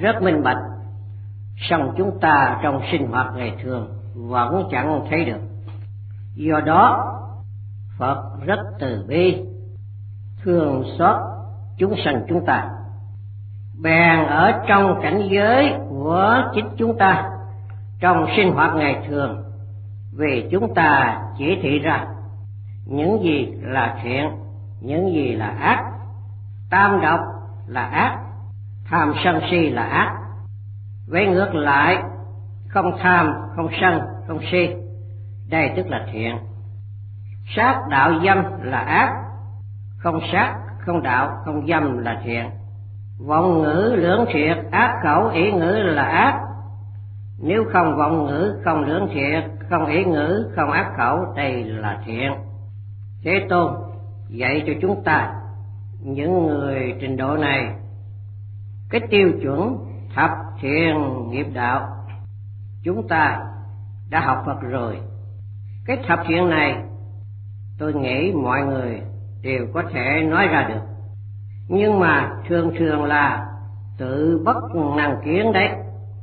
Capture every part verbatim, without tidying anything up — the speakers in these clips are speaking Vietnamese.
rất minh bạch, song chúng ta trong sinh hoạt ngày thường vẫn chẳng thấy được. Do đó Phật rất từ bi, thương xót chúng sanh chúng ta. Bèn ở trong cảnh giới của chính chúng ta, trong sinh hoạt ngày thường, vì chúng ta chỉ thị ra những gì là thiện, những gì là ác. Tam độc là ác, tham sân si là ác. Vậy ngược lại, không tham, không sân, không si, đây tức là thiện. Sát đạo dâm là ác, không sát, không đạo, không dâm là thiện. Vọng ngữ lưỡng thiệt, ác khẩu ý ngữ là ác. Nếu không vọng ngữ, không lưỡng thiệt, không ý ngữ, không ác khẩu, đây là thiện. Thế Tôn dạy cho chúng ta, những người trình độ này, cái tiêu chuẩn thập thiện nghiệp đạo. Chúng ta đã học Phật rồi. Cái thập thiện này tôi nghĩ mọi người đều có thể nói ra được, nhưng mà thường thường là tự bất năng kiến đấy,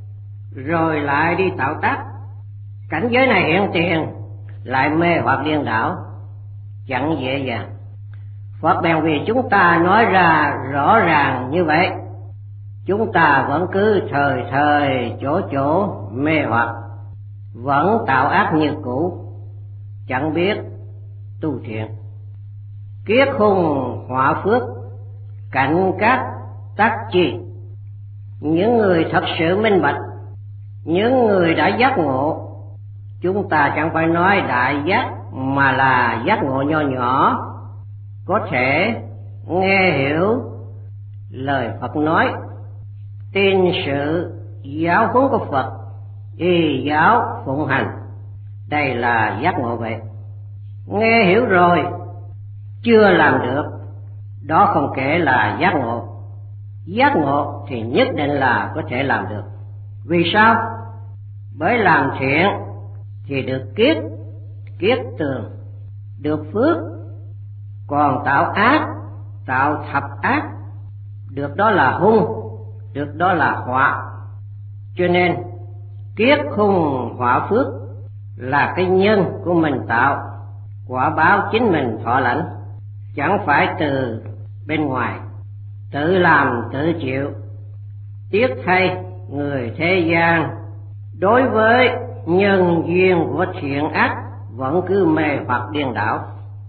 rồi lại đi tạo tác. Cảnh giới này hiện tiền lại mê hoặc điên đảo, chẳng dễ dàng. Phật bèn vì chúng ta nói ra rõ ràng như vậy, chúng ta vẫn cứ thời thời chỗ chỗ mê hoặc, vẫn tạo ác như cũ, chẳng biết tu thiện. Kiết hung họa phước, cạnh các tác chi. Những người thật sự minh bạch, những người đã giác ngộ, chúng ta chẳng phải nói đại giác, mà là giác ngộ nho nhỏ, có thể nghe hiểu lời Phật nói, tin sự giáo huấn của Phật, y giáo phụng hành. Đây là giác ngộ vậy. Nghe hiểu rồi chưa làm được, đó không kể là giác ngộ. Giác ngộ thì nhất định là có thể làm được. Vì sao? Bởi làm thiện thì được kiết, kiết tường, được phước. Còn tạo ác, tạo thập ác, được đó là hung, được đó là họa. Cho nên kiết hung họa phước là cái nhân của mình tạo, quả báo chính mình thọ lãnh, chẳng phải từ bên ngoài. Tự làm tự chịu. Tiếc thay người thế gian đối với nhân duyên của thiện ác vẫn cứ mê hoặc điên đảo.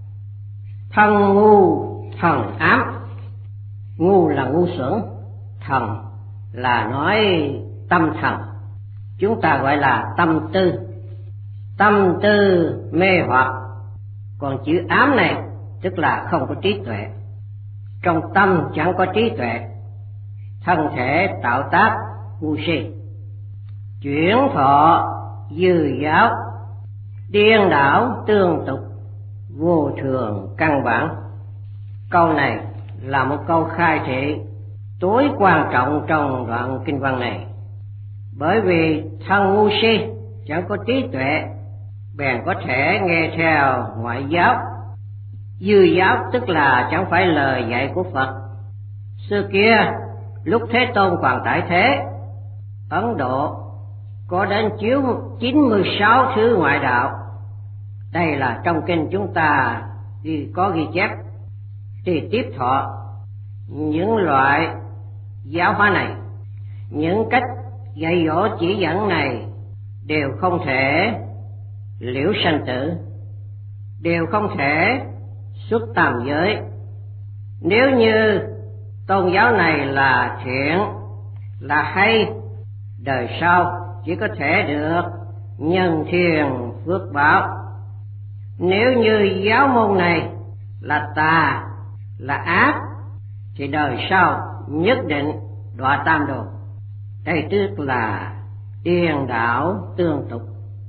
Thân ngu thần ám. Ngu là ngu xuẩn, thần là nói tâm thần, chúng ta gọi là tâm tư. Tâm tư mê hoặc, còn chữ ám này tức là không có trí tuệ. Trong tâm chẳng có trí tuệ, thân thể tạo tác ngu si. Chuyển thọ dư giáo, điên đảo tương tục, vô thường căn bản. Câu này là một câu khai thị tối quan trọng trong đoạn kinh văn này. Bởi vì thân ngu si chẳng có trí tuệ, bèn có thể nghe theo ngoại giáo. Dư giáo tức là chẳng phải lời dạy của Phật. Xưa kia lúc Thế Tôn còn tại thế, Ấn Độ có đến chiếu chín mươi sáu thứ ngoại đạo. Đây là trong kinh chúng ta ghi, có ghi chép. Thì tiếp thọ những loại giáo hóa này, những cách dạy dỗ chỉ dẫn này đều không thể liễu sanh tử, đều không thể xuất tam giới. Nếu như tôn giáo này là thiện, là hay, đời sau chỉ có thể được nhân thiên phước báo. Nếu như giáo môn này là tà, là ác, thì đời sau nhất định đọa tam đồ. Đây tức là điên đảo tương tục.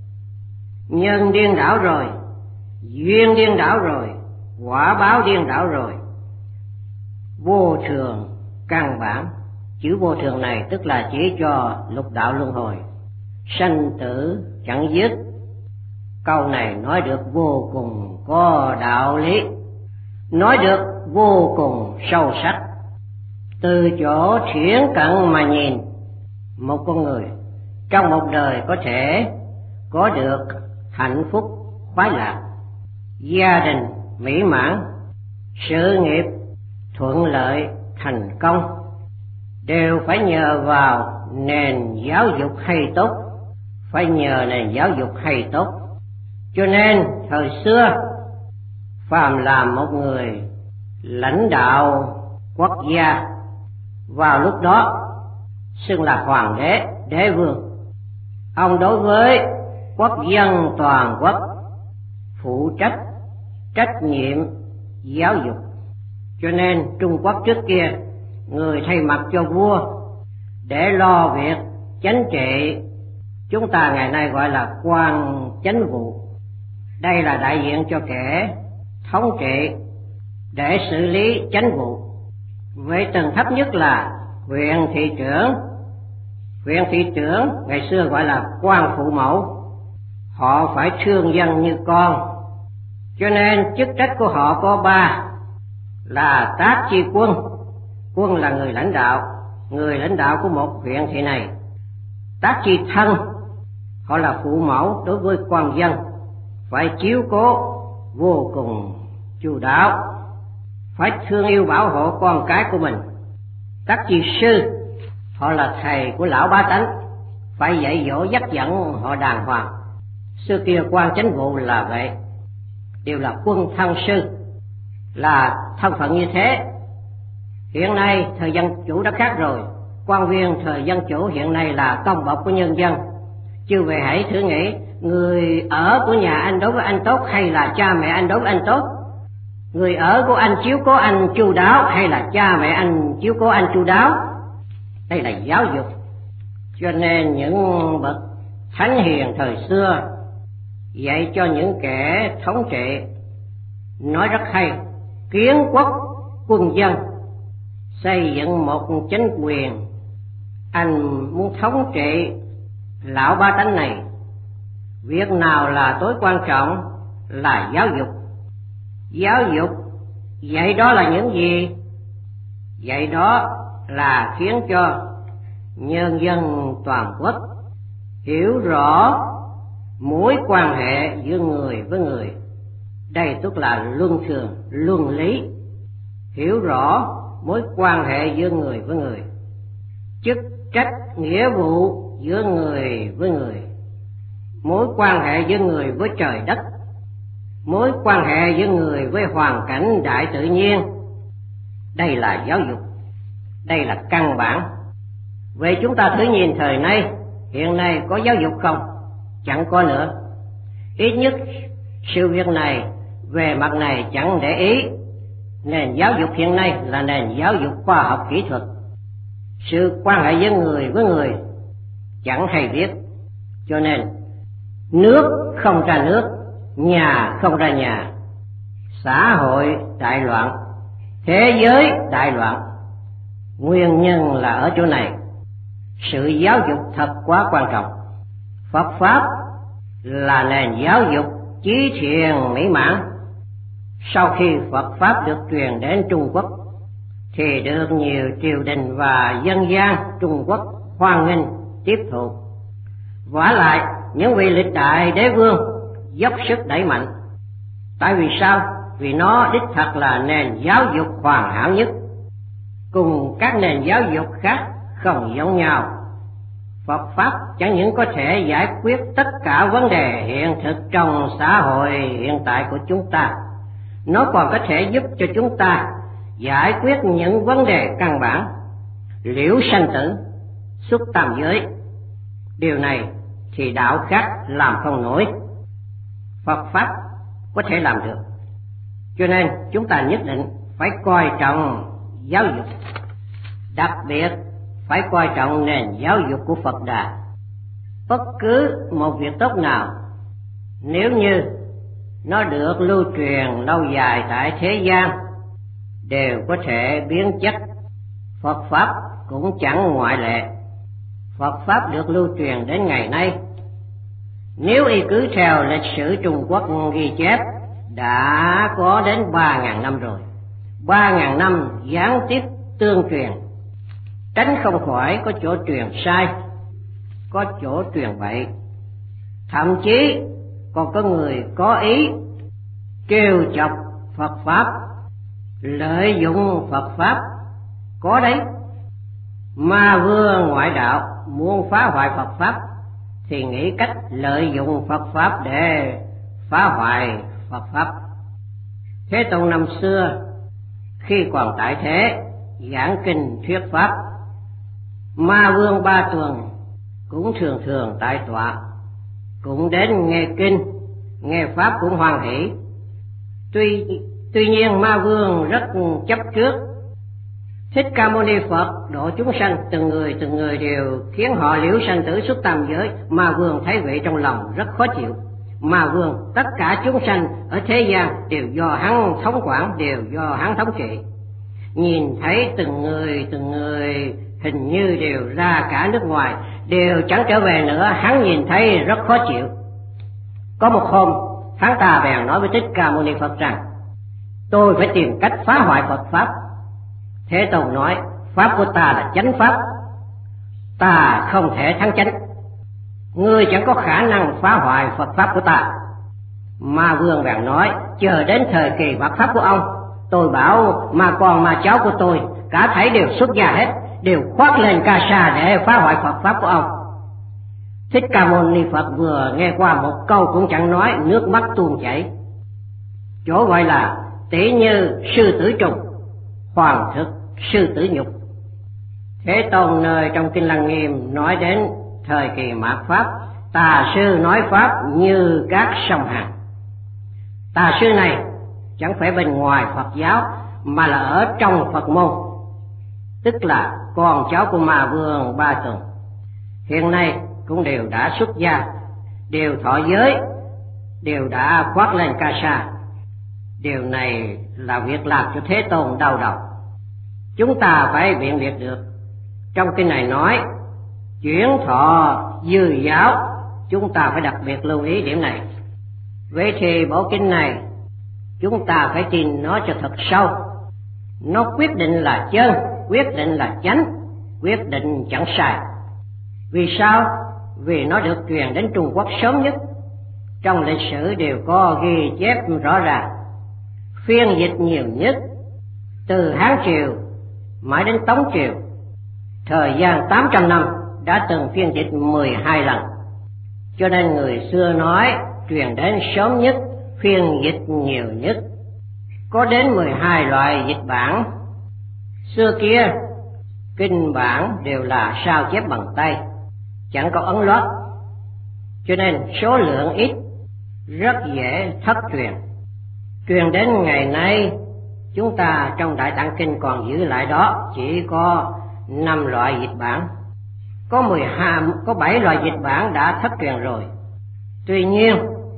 Nhân điên đảo rồi, duyên điên đảo rồi, quả báo điên đảo rồi. Vô thường căn bản. Chữ vô thường này tức là chỉ cho lục đạo luân hồi, sanh tử chẳng dứt. Câu này nói được vô cùng có đạo lý, nói được vô cùng sâu sắc. Từ chỗ thiển cận mà nhìn, một con người trong một đời có thể có được hạnh phúc khoái lạc, gia đình mỹ mãn, sự nghiệp thuận lợi thành công, đều phải nhờ vào nền giáo dục hay tốt, phải nhờ nền giáo dục hay tốt. Cho nên thời xưa phàm làm một người lãnh đạo quốc gia, vào lúc đó xưng là hoàng đế, đế vương. Ông đối với quốc dân toàn quốc phụ trách trách nhiệm giáo dục. Cho nên Trung Quốc trước kia người thay mặt cho vua để lo việc chánh trị, chúng ta ngày nay gọi là quan chánh vụ. Đây là đại diện cho kẻ thống trị để xử lý chánh vụ. Với tầng thấp nhất là huyện thị trưởng. Huyện thị trưởng ngày xưa gọi là quan phụ mẫu, họ phải thương dân như con. Cho nên chức trách của họ có ba là tác chi quân. Quân là người lãnh đạo, người lãnh đạo của một huyện thị này. Tác chi thân, họ là phụ mẫu đối với quan dân, phải chiếu cố vô cùng chu đáo, phải thương yêu bảo hộ con cái của mình. Tác chi sư, họ là thầy của lão bá tánh, phải dạy dỗ dắt dẫn họ đàng hoàng. Xưa kia quan chánh vụ là vậy, đều là quân thân sư, là thân phận như thế. Hiện nay thời dân chủ đã khác rồi, quan viên thời dân chủ hiện nay là công bộc của nhân dân. Chư vị hãy thử nghĩ, người ở của nhà anh đối với anh tốt hay là cha mẹ anh đối với anh tốt? Người ở của anh chiếu cố anh chu đáo hay là cha mẹ anh chiếu cố anh chu đáo? Đây là giáo dục. Cho nên những bậc thánh hiền thời xưa dạy cho những kẻ thống trị nói rất hay: kiến quốc quân dân, xây dựng một chính quyền. Anh muốn thống trị lão ba tánh này, việc nào là tối quan trọng? Là giáo dục. Giáo dục dạy đó là những gì? Dạy đó là khiến cho nhân dân toàn quốc hiểu rõ mối quan hệ giữa người với người. Đây tức là luân thường, luân lý. Hiểu rõ mối quan hệ giữa người với người, chức trách nghĩa vụ giữa người với người, mối quan hệ giữa người với trời đất, mối quan hệ giữa người với hoàn cảnh đại tự nhiên. Đây là giáo dục, đây là căn bản. Vậy chúng ta thử nhìn thời nay, hiện nay có giáo dục không? Chẳng có nữa. Ít nhất sự việc này về mặt này chẳng để ý. Nền giáo dục hiện nay là nền giáo dục khoa học kỹ thuật. Sự quan hệ với người với người chẳng hay biết. Cho nên nước không ra nước, nhà không ra nhà, xã hội đại loạn, thế giới đại loạn. Nguyên nhân là ở chỗ này. Sự giáo dục thật quá quan trọng. Phật Pháp là nền giáo dục chí thiện mỹ mãn. Sau khi Phật Pháp được truyền đến Trung Quốc thì được nhiều triều đình và dân gian Trung Quốc hoan nghênh tiếp thụ. Vả lại những vị lịch đại đế vương dốc sức đẩy mạnh. Tại vì sao? Vì nó đích thật là nền giáo dục hoàn hảo nhất, cùng các nền giáo dục khác không giống nhau. Phật Pháp chẳng những có thể giải quyết tất cả vấn đề hiện thực trong xã hội hiện tại của chúng ta, nó còn có thể giúp cho chúng ta giải quyết những vấn đề căn bản, liễu sanh tử, xuất tam giới. Điều này thì đạo khác làm không nổi, Phật Pháp có thể làm được. Cho nên chúng ta nhất định phải coi trọng giáo dục, đặc biệt phải coi trọng nền giáo dục của Phật Đà. Bất cứ một việc tốt nào, nếu như nó được lưu truyền lâu dài tại thế gian, đều có thể biến chất. Phật Pháp cũng chẳng ngoại lệ. Phật Pháp được lưu truyền đến ngày nay, nếu y cứ theo lịch sử Trung Quốc ghi chép, đã có đến ba ngàn năm rồi. Ba ngàn năm gián tiếp tương truyền. tránh không khỏi có chỗ truyền sai, có chỗ truyền bậy, thậm chí còn có người có ý trêu chọc Phật Pháp, lợi dụng Phật Pháp. Có đấy, ma vương ngoại đạo muốn phá hoại Phật Pháp thì nghĩ cách lợi dụng Phật Pháp để phá hoại Phật Pháp. Thế Tôn năm xưa khi còn tại thế giảng kinh thuyết Pháp, ma vương Ba Tuần cũng thường thường tại tọa, cũng đến nghe kinh, nghe Pháp cũng hoan hỷ. Tuy tuy nhiên ma vương rất chấp trước. Thích Ca Mâu Ni Phật độ chúng sanh từng người từng người đều khiến họ liễu sanh tử xuất tam giới. Ma vương thấy vậy trong lòng rất khó chịu. Ma vương tất cả chúng sanh ở thế gian đều do hắn thống quản, đều do hắn thống trị. Nhìn thấy từng người từng người hình như đều ra cả nước ngoài, đều chẳng trở về nữa, hắn nhìn thấy rất khó chịu. Có một hôm, hắn ta bèn nói với Thích Ca Mâu Ni Phật rằng: tôi phải tìm cách phá hoại Phật Pháp. Thế Tôn nói: Pháp của ta là chánh Pháp, ta không thể thắng chánh, ngươi chẳng có khả năng phá hoại Phật Pháp của ta. Ma vương bèn nói: chờ đến thời kỳ Phật Pháp của ông, tôi bảo ma con ma cháu của tôi cả thảy đều xuất gia hết, đều khoác lên ca sa để phá hoại Phật Pháp của ông. Thích Ca Mâu Ni Phật vừa nghe qua một câu cũng chẳng nói, nước mắt tuôn chảy. Chỗ gọi là tỷ như sư tử trùng, hoàng thực sư tử nhục. Thế Tôn nơi trong Kinh Lăng Nghiêm nói đến thời kỳ mạt Pháp, tà sư nói Pháp như các sông Hàn. Tà sư này chẳng phải bên ngoài Phật giáo mà là ở trong Phật môn, tức là con cháu của ma vương Ba Tuần. Hiện nay cũng đều đã xuất gia, đều thọ giới, đều đã khoác lên ca sa. Điều này là việc làm cho Thế Tôn đau đầu. Chúng ta phải biện biệt được. Trong kinh này nói chuyển thọ dư giáo, chúng ta phải đặc biệt lưu ý điểm này. Vậy thì bộ kinh này chúng ta phải tin nó cho thật sâu. Nó quyết định là chân, quyết định là chánh, quyết định chẳng sai. Vì sao? Vì nó được truyền đến Trung Quốc sớm nhất. Trong lịch sử đều có ghi chép rõ ràng. Phiên dịch nhiều nhất từ Hán Triều mãi đến Tống Triều, thời gian tám trăm năm đã từng phiên dịch mười hai lần. Cho nên người xưa nói truyền đến sớm nhất, phiên dịch nhiều nhất. Có đến mười hai loại dịch bản. Xưa kia kinh bản đều là sao chép bằng tay, chẳng có ấn lót, cho nên số lượng ít, rất dễ thất truyền. Truyền đến ngày nay, chúng ta trong Đại Tạng Kinh còn giữ lại đó chỉ có năm loại dịch bản. Có mười hai, có bảy loại dịch bản đã thất truyền rồi. Tuy nhiên,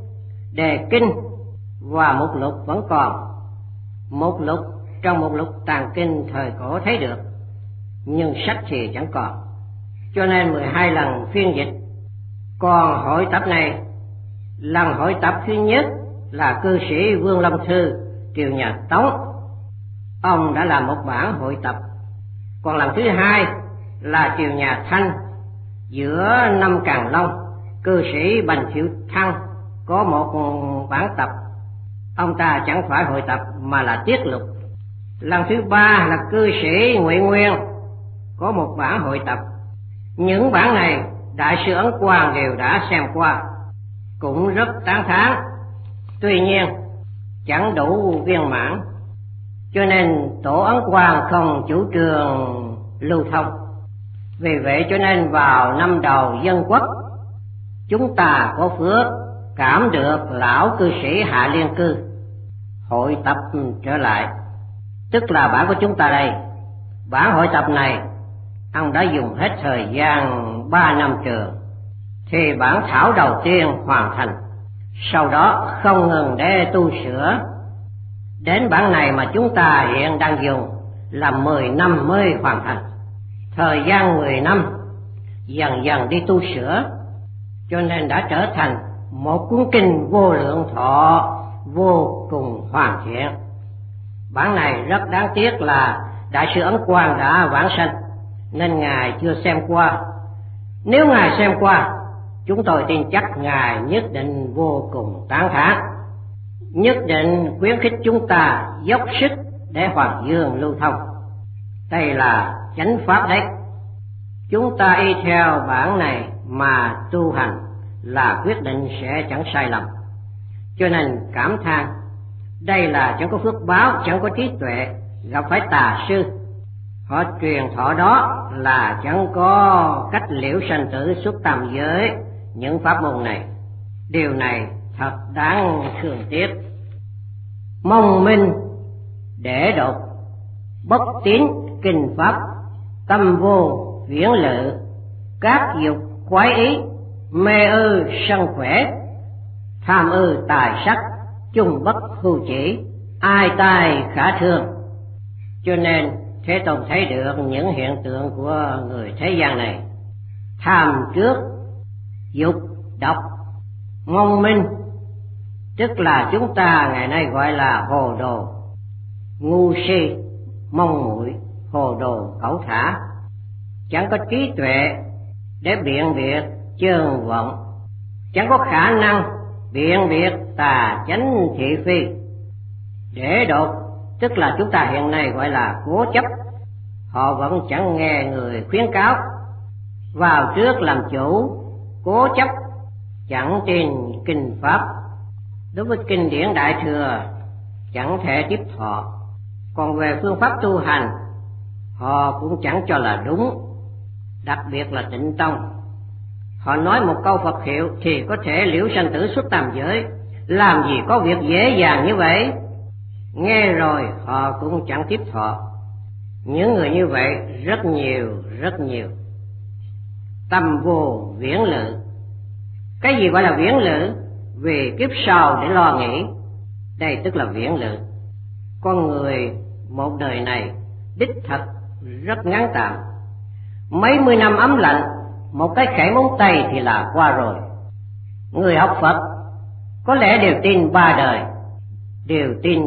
đề kinh và mục lục vẫn còn. Mục lục trong mục lục Tạng Kinh thời cổ thấy được, nhưng sách thì chẳng còn. Cho nên mười hai lần phiên dịch. Còn hội tập này, lần hội tập thứ nhất là cư sĩ Vương Long Thư, triều nhà Tống. Ông đã làm một bản hội tập. Còn lần thứ hai là triều nhà Thanh, giữa năm Càn Long, cư sĩ Bành Thiệu Thăng có một bản tập. Ông ta chẳng phải hội tập mà là tiết lục. Lần thứ ba là cư sĩ Ngụy Nguyên có một bản hội tập. Những bản này Đại sư Ấn Quang đều đã xem qua, cũng rất tán thán. Tuy nhiên chẳng đủ viên mãn, cho nên tổ Ấn Quang không chủ trương lưu thông. Vì vậy cho nên vào năm đầu Dân Quốc, chúng ta có phước cảm được lão cư sĩ Hạ Liên Cư hội tập trở lại, tức là bản của chúng ta đây. Bản hội tập này ông đã dùng hết thời gian ba năm trường, thì bản thảo đầu tiên hoàn thành, sau đó không ngừng để tu sửa. Đến bản này mà chúng ta hiện đang dùng là mười năm mới hoàn thành. Thời gian mười năm dần dần đi tu sửa, cho nên đã trở thành một cuốn kinh vô lượng thọ, vô cùng hoàn thiện. Bản này rất đáng tiếc là Đại sư Ấn Quang đã vãng sanh, nên Ngài chưa xem qua. Nếu Ngài xem qua, chúng tôi tin chắc Ngài nhất định vô cùng tán thán, nhất định khuyến khích chúng ta dốc sức để Hoàng Dương lưu thông. Đây là chánh pháp đấy. Chúng ta y theo bản này mà tu hành là quyết định sẽ chẳng sai lầm. Cho nên cảm than, đây là chẳng có phước báo, chẳng có trí tuệ, gặp phải tà sư. Họ truyền thọ đó là chẳng có cách liễu sanh tử xuất tam giới, những pháp môn này. Điều này thật đáng thương tiếc. Mong minh để đột, bất tín kinh pháp, tâm vô viễn lự, các dục khoái ý, mê ư sân khỏe, tham ư tài sắc, chung bất hưu chỉ, ai tai khả thương. Cho nên Thế Tôn thấy được những hiện tượng của người thế gian này: tham trước, dục độc, mong minh, tức là chúng ta ngày nay gọi là hồ đồ, ngu si, mong muội, hồ đồ cẩu thả, chẳng có trí tuệ để biện biệt chơn vọng, chẳng có khả năng biện biệt tà chánh thị phi. Để đột tức là chúng ta hiện nay gọi là cố chấp. Họ vẫn chẳng nghe người khuyến cáo, vào trước làm chủ, cố chấp, chẳng tin kinh pháp. Đối với kinh điển Đại Thừa chẳng thể tiếp thọ. Còn về phương pháp tu hành, họ cũng chẳng cho là đúng. Đặc biệt là Tịnh Tông, họ nói một câu Phật hiệu thì có thể liễu sanh tử xuất tam giới. Làm gì có việc dễ dàng như vậy. Nghe rồi họ cũng chẳng tiếp thọ. Những người như vậy rất nhiều, rất nhiều. Tâm vô viễn lự. Cái gì gọi là viễn lự? Vì kiếp sau để lo nghĩ. Đây tức là viễn lự. Con người một đời này đích thật rất ngắn tạm. Mấy mươi năm ấm lạnh, một cái khẽ móng tay thì là qua rồi. Người học Phật có lẽ đều tin ba đời, đều tin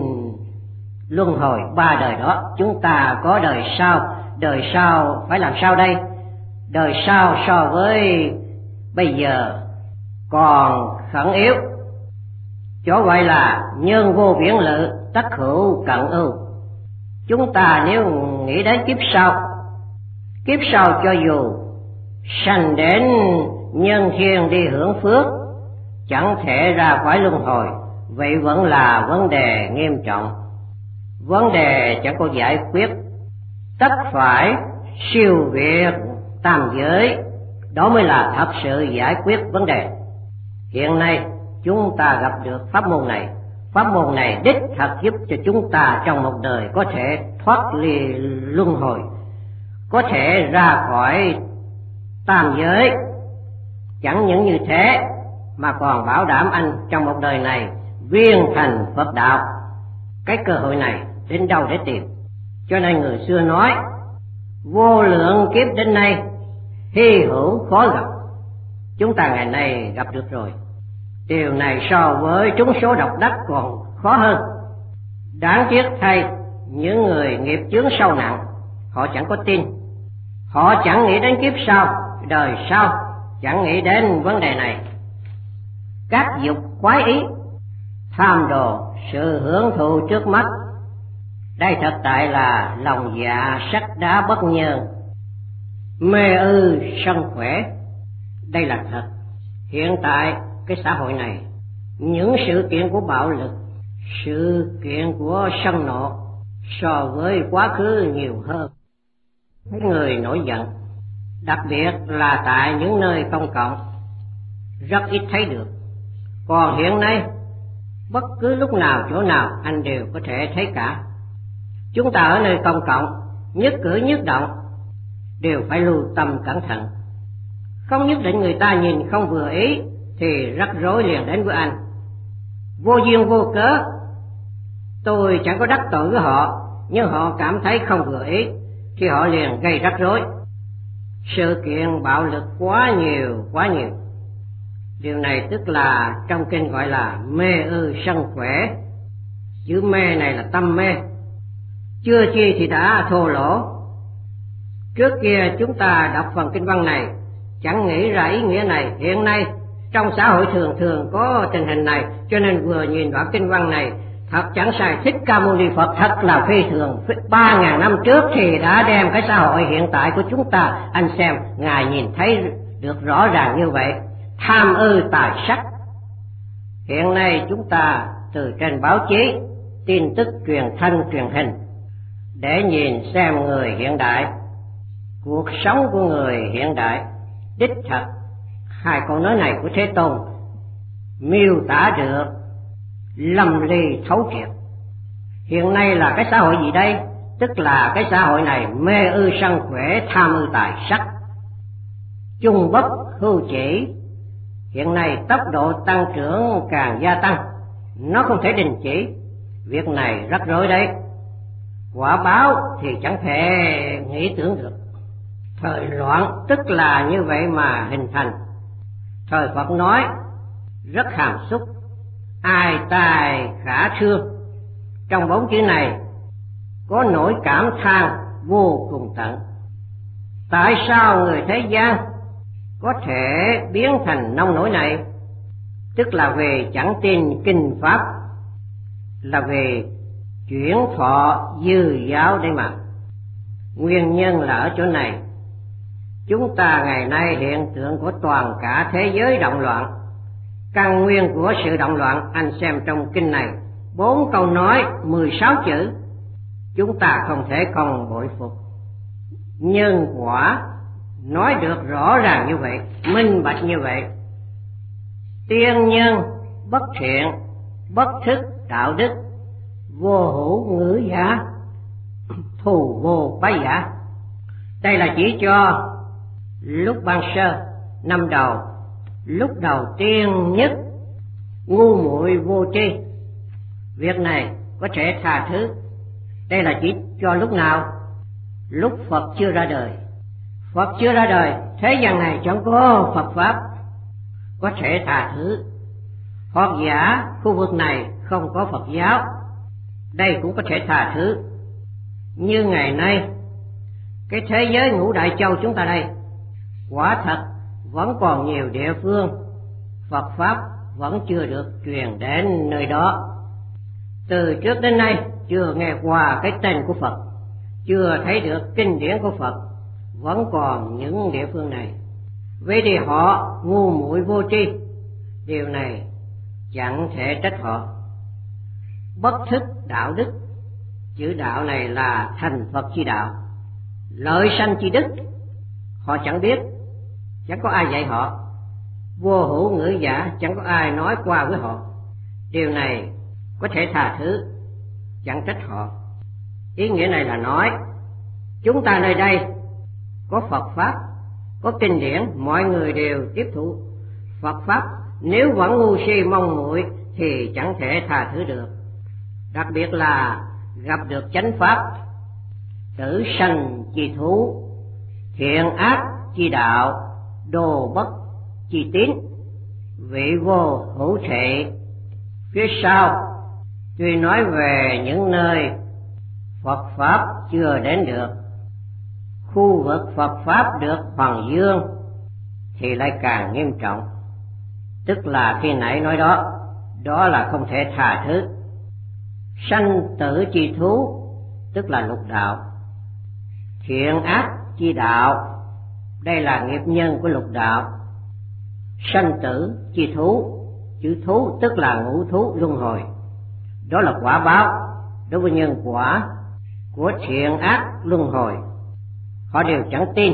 luân hồi ba đời đó. Chúng ta có đời sau, đời sau phải làm sao đây? Đời sau so với bây giờ còn khẩn yếu. Chỗ gọi là nhân vô viễn lự, tất hữu cận ưu. Chúng ta nếu nghĩ đến kiếp sau, kiếp sau cho dù sanh đến nhân thiên đi hưởng phước, chẳng thể ra khỏi luân hồi, vậy vẫn là vấn đề nghiêm trọng. Vấn đề chẳng có giải quyết, tất phải siêu việt tam giới, đó mới là thật sự giải quyết vấn đề. Hiện nay chúng ta gặp được pháp môn này. Pháp môn này đích thật giúp cho chúng ta trong một đời có thể thoát ly luân hồi, có thể ra khỏi tam giới. Chẳng những như thế mà còn bảo đảm anh trong một đời này viên thành Phật đạo. Cái cơ hội này đến đâu để tìm? Cho nên người xưa nói vô lượng kiếp đến nay hy hữu khó gặp. Chúng ta ngày nay gặp được rồi. Điều này so với trúng số độc đắc còn khó hơn. Đáng tiếc thay, những người nghiệp chướng sâu nặng, họ chẳng có tin. Họ chẳng nghĩ đến kiếp sau, đời sau, chẳng nghĩ đến vấn đề này. Các dục khoái ý, tham đồ, sự hưởng thụ trước mắt, đây thật tại là lòng dạ sắt đá bất nhơn. Mê ư sân khỏe, đây là thật. Hiện tại cái xã hội này, những sự kiện của bạo lực, sự kiện của sân nộ so với quá khứ nhiều hơn. Mấy người nổi giận, đặc biệt là tại những nơi công cộng, rất ít thấy được. Còn hiện nay, bất cứ lúc nào chỗ nào anh đều có thể thấy cả. Chúng ta ở nơi công cộng, nhất cử nhất động đều phải lưu tâm cẩn thận. Không nhất định người ta nhìn không vừa ý thì rắc rối liền đến với anh. Vô duyên vô cớ, tôi chẳng có đắc tội với họ, nhưng họ cảm thấy không vừa ý thì họ liền gây rắc rối. Sự kiện bạo lực quá nhiều, quá nhiều. Điều này tức là trong kinh gọi là mê ư sân khỏe. Chữ mê này là tâm mê, chưa chi thì đã thô lỗ. Trước kia chúng ta đọc phần kinh văn này chẳng nghĩ ra ý nghĩa này. Hiện nay trong xã hội thường thường có tình hình này, cho nên vừa nhìn đoạn kinh văn này thật chẳng sai. Thích Ca Mâu Ni Phật thật là phi thường. Ba ngàn năm trước thì đã đem cái xã hội hiện tại của chúng ta, anh xem, Ngài nhìn thấy được rõ ràng như vậy. Tham ư tài sắc. Hiện nay chúng ta từ trên báo chí, tin tức truyền thanh truyền hình để nhìn xem người hiện đại, cuộc sống của người hiện đại. Đích thật hai câu nói này của Thế Tôn miêu tả được lâm ly thấu triệt. Hiện nay là cái xã hội gì đây? Tức là cái xã hội này mê ư sân khỏe, tham ư tài sắc, chung bất hưu chỉ. Hiện nay tốc độ tăng trưởng càng gia tăng, nó không thể đình chỉ. Việc này rất rối đấy. Quả báo thì chẳng thể nghĩ tưởng được. Thời loạn tức là như vậy mà hình thành. Thời Phật nói rất hàm xúc, ai tài khả thương. Trong bốn chữ này có nỗi cảm than vô cùng tận. Tại sao người thế gian có thể biến thành nông nổi này? Tức là vì chẳng tin kinh pháp, là vì chuyển thọ dư giáo đấy mà. Nguyên nhân là ở chỗ này. Chúng ta ngày nay hiện tượng của toàn cả thế giới động loạn. Căn nguyên của sự động loạn anh xem trong kinh này, bốn câu nói mười sáu chữ, chúng ta không thể không bội phục. Nhân quả nói được rõ ràng như vậy, minh bạch như vậy. Tiên nhân bất thiện, bất thức đạo đức, vô hữu ngữ giả, thù vô bái giả. Đây là chỉ cho lúc ban sơ, năm đầu, lúc đầu tiên nhất, ngu muội vô tri. Việc này có thể tha thứ. Đây là chỉ cho lúc nào? Lúc Phật chưa ra đời. Phật chưa ra đời, thế gian này chẳng có Phật Pháp, có thể tha thứ. Hoặc giả khu vực này không có Phật giáo, đây cũng có thể tha thứ. Như ngày nay, cái thế giới ngũ đại châu chúng ta đây, quả thật vẫn còn nhiều địa phương Phật Pháp vẫn chưa được truyền đến nơi đó. Từ trước đến nay chưa nghe qua cái tên của Phật, chưa thấy được kinh điển của Phật, vẫn còn những địa phương này. Vậy thì họ ngu muội vô tri, điều này chẳng thể trách họ. Bất thức đạo đức, chữ đạo này là thành Phật chi đạo, lợi sanh chi đức, họ chẳng biết, chẳng có ai dạy họ. Vô hữu ngữ giả, chẳng có ai nói qua với họ, điều này có thể tha thứ, chẳng trách họ. Ý nghĩa này là nói chúng ta nơi đây có Phật Pháp, có kinh điển, mọi người đều tiếp thụ Phật Pháp. Nếu vẫn ngu si mong muội thì chẳng thể tha thứ được. Đặc biệt là gặp được chánh Pháp, tử sanh chi thú, thiện ác chi đạo, đồ bất chi tín, vị vô hữu thị. Phía sau tuy nói về những nơi Phật Pháp chưa đến được, khu vực Phật Pháp được hoàng dương thì lại càng nghiêm trọng. Tức là khi nãy nói đó, đó là không thể tha thứ. Sanh tử chi thú, tức là lục đạo. Thiện ác chi đạo, đây là nghiệp nhân của lục đạo. Sanh tử chi thú, chữ thú tức là ngũ thú luân hồi, đó là quả báo đối với nhân quả của thiện ác luân hồi. Họ đều chẳng tin,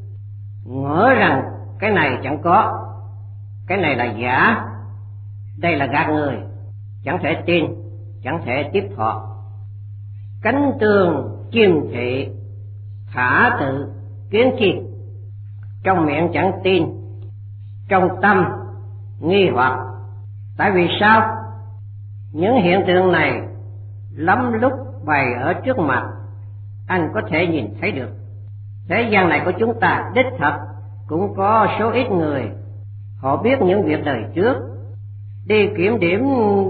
ngỡ rằng cái này chẳng có, cái này là giả, đây là gạt người, chẳng thể tin, chẳng thể tiếp thọ. Cánh tường chiêm thị, thả tự kiến chi, trong miệng chẳng tin, trong tâm nghi hoặc. Tại vì sao? Những hiện tượng này lắm lúc bày ở trước mặt, anh có thể nhìn thấy được. Thế gian này của chúng ta đích thật cũng có số ít người họ biết những việc đời trước, đi kiểm điểm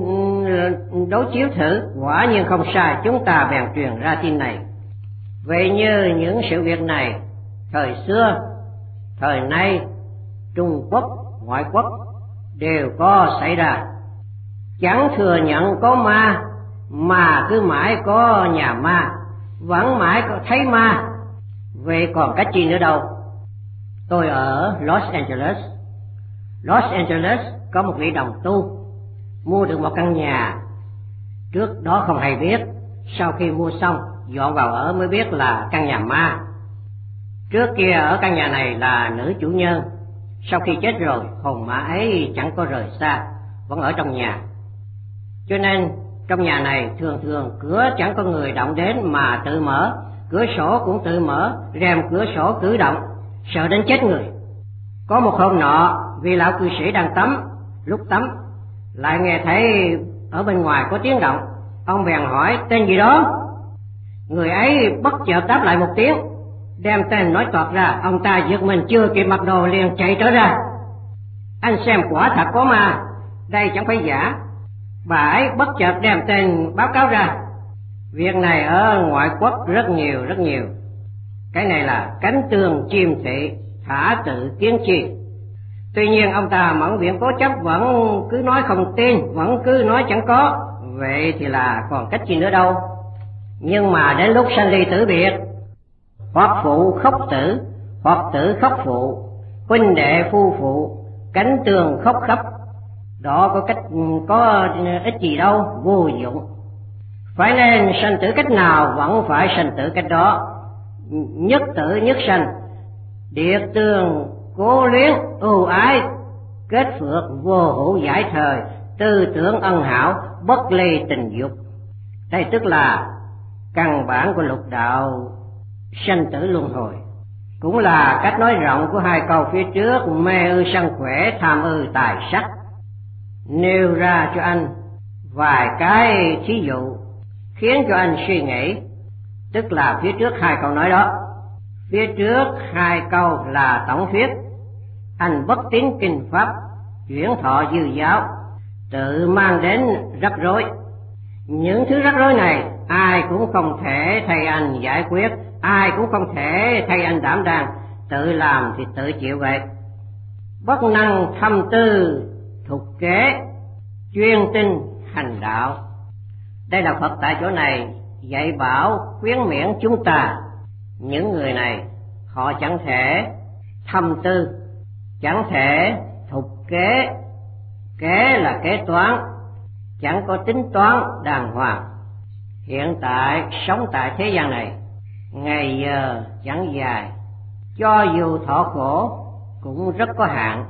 đối chiếu thử, quả nhiên không sai, chúng ta bèn truyền ra tin này. Vậy như những sự việc này Thời xưa, thời nay, Trung Quốc, ngoại quốc đều có xảy ra. Chẳng thừa nhận có ma, mà cứ mãi có nhà ma, vẫn mãi có thấy ma. Vậy còn cách chi nữa đâu? Tôi ở Los Angeles. Los Angeles có một vị đồng tu mua được một căn nhà. Trước đó không hay biết, sau khi mua xong dọn vào ở mới biết là căn nhà ma. Trước kia ở căn nhà này là nữ chủ nhân, sau khi chết rồi hồn ma ấy chẳng có rời xa, vẫn ở trong nhà. Cho nên trong nhà này thường thường cửa chẳng có người động đến mà tự mở, cửa sổ cũng tự mở, rèm cửa sổ cử động, sợ đến chết người. Có một hôm nọ, vị lão cư sĩ đang tắm, lúc tắm lại nghe thấy ở bên ngoài có tiếng động. Ông bèn hỏi tên gì đó. Người ấy bất chợt đáp lại một tiếng, đem tên nói toạc ra. Ông ta giật mình chưa kịp mặc đồ liền chạy trở ra. Anh xem quả thật có ma, đây chẳng phải giả. Bà ấy bất chợt đem tên báo cáo ra. Việc này ở ngoại quốc rất nhiều rất nhiều. Cái này là cánh tường chim thị, thả tự kiến chi. Tuy nhiên ông ta mẫn viện cố chấp, vẫn cứ nói không tin, vẫn cứ nói chẳng có. Vậy thì là còn cách gì nữa đâu. Nhưng mà đến lúc sanh ly tử biệt, hoặc phụ khóc tử, hoặc tử khóc phụ, huynh đệ phu phụ, cánh tường khóc khắp. Đó có cách có ích gì đâu, vô dụng. Phải nên sanh tử cách nào vẫn phải sanh tử cách đó. Nhất tử nhất sanh, địa tường cố luyến ưu ái, kết phược vô hữu giải thời, tư tưởng ân hảo, bất ly tình dục. Đây tức là căn bản của lục đạo sanh tử luân hồi. Cũng là cách nói rộng của hai câu phía trước, mê ư sân khỏe, tham ư tài sắc. Nêu ra cho anh vài cái thí dụ khiến cho anh suy nghĩ. Tức là phía trước hai câu nói đó. Phía trước hai câu là tổng thuyết, anh bất tín kinh pháp, chuyển thọ dư giáo, tự mang đến rắc rối. Những thứ rắc rối này ai cũng không thể thay anh giải quyết, ai cũng không thể thay anh đảm đang, tự làm thì tự chịu vậy. Bất năng thâm tư thục kế, chuyên tinh hành đạo. Đây là Phật tại chỗ này dạy bảo khuyến miễn chúng ta. Những người này họ chẳng thể thâm tư, chẳng thể thục kế. Kế là kế toán, chẳng có tính toán đàng hoàng. Hiện tại sống tại thế gian này, ngày giờ chẳng dài, cho dù thọ khổ cũng rất có hạn.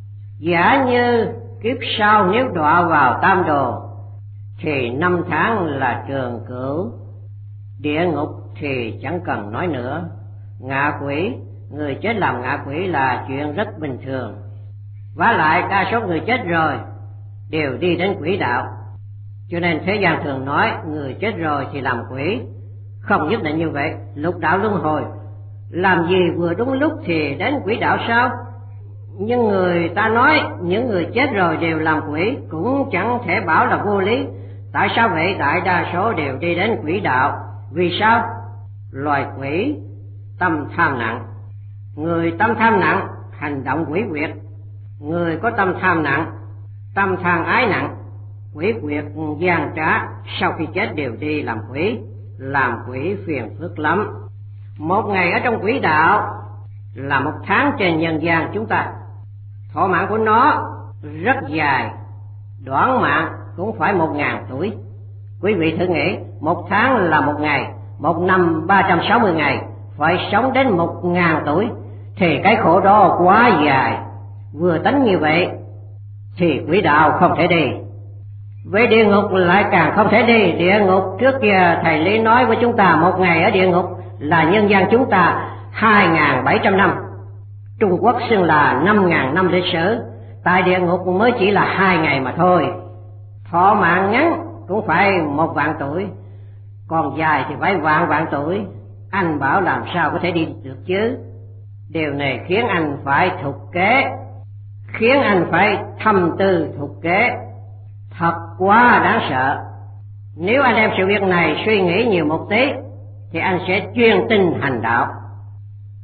Giả như kiếp sau nếu đọa vào tam đồ thì năm tháng là trường cửu. Địa ngục thì chẳng cần nói nữa. Ngạ quỷ, người chết làm ngạ quỷ là chuyện rất bình thường. Vả lại đa số người chết rồi đều đi đến quỷ đạo. Cho nên thế gian thường nói người chết rồi thì làm quỷ. Không nhất định như vậy. Lục đạo luân hồi, làm gì vừa đúng lúc thì đến quỷ đạo sao? Nhưng người ta nói những người chết rồi đều làm quỷ, cũng chẳng thể bảo là vô lý. Tại sao vậy? Đại đa số đều đi đến quỷ đạo. Vì sao? Loài quỷ tâm tham nặng. Người tâm tham nặng hành động quỷ quyệt. Người có tâm tham nặng, tâm than ái nặng, quỷ quyệt gian trá, sau khi chết đều đi làm quỷ. Làm quỷ phiền phức lắm. Một ngày ở trong quỷ đạo là một tháng trên nhân gian chúng ta. Thọ mạng của nó rất dài, đoạn mạng cũng phải một ngàn tuổi. Quý vị thử nghĩ, một tháng là một ngày, một năm ba trăm sáu mươi ngày, phải sống đến một ngàn tuổi, thì cái khổ đó quá dài. Vừa tính như vậy thì quỷ đạo không thể đi. Với địa ngục lại càng không thể đi. Địa ngục trước kia thầy Lý nói với chúng ta, một ngày ở địa ngục là nhân gian chúng ta hai nghìn bảy trăm năm. Trung Quốc xưng là năm nghìn năm lịch sử, tại địa ngục mới chỉ là hai ngày mà thôi. Thọ mạng ngắn cũng phải một vạn tuổi, còn dài thì phải vạn vạn tuổi. Anh bảo làm sao có thể đi được chứ? Điều này khiến anh phải thục kế, khiến anh phải thâm tư thục kế. Thật quá đáng sợ. Nếu anh đem sự việc này suy nghĩ nhiều một tí thì anh sẽ chuyên tinh hành đạo.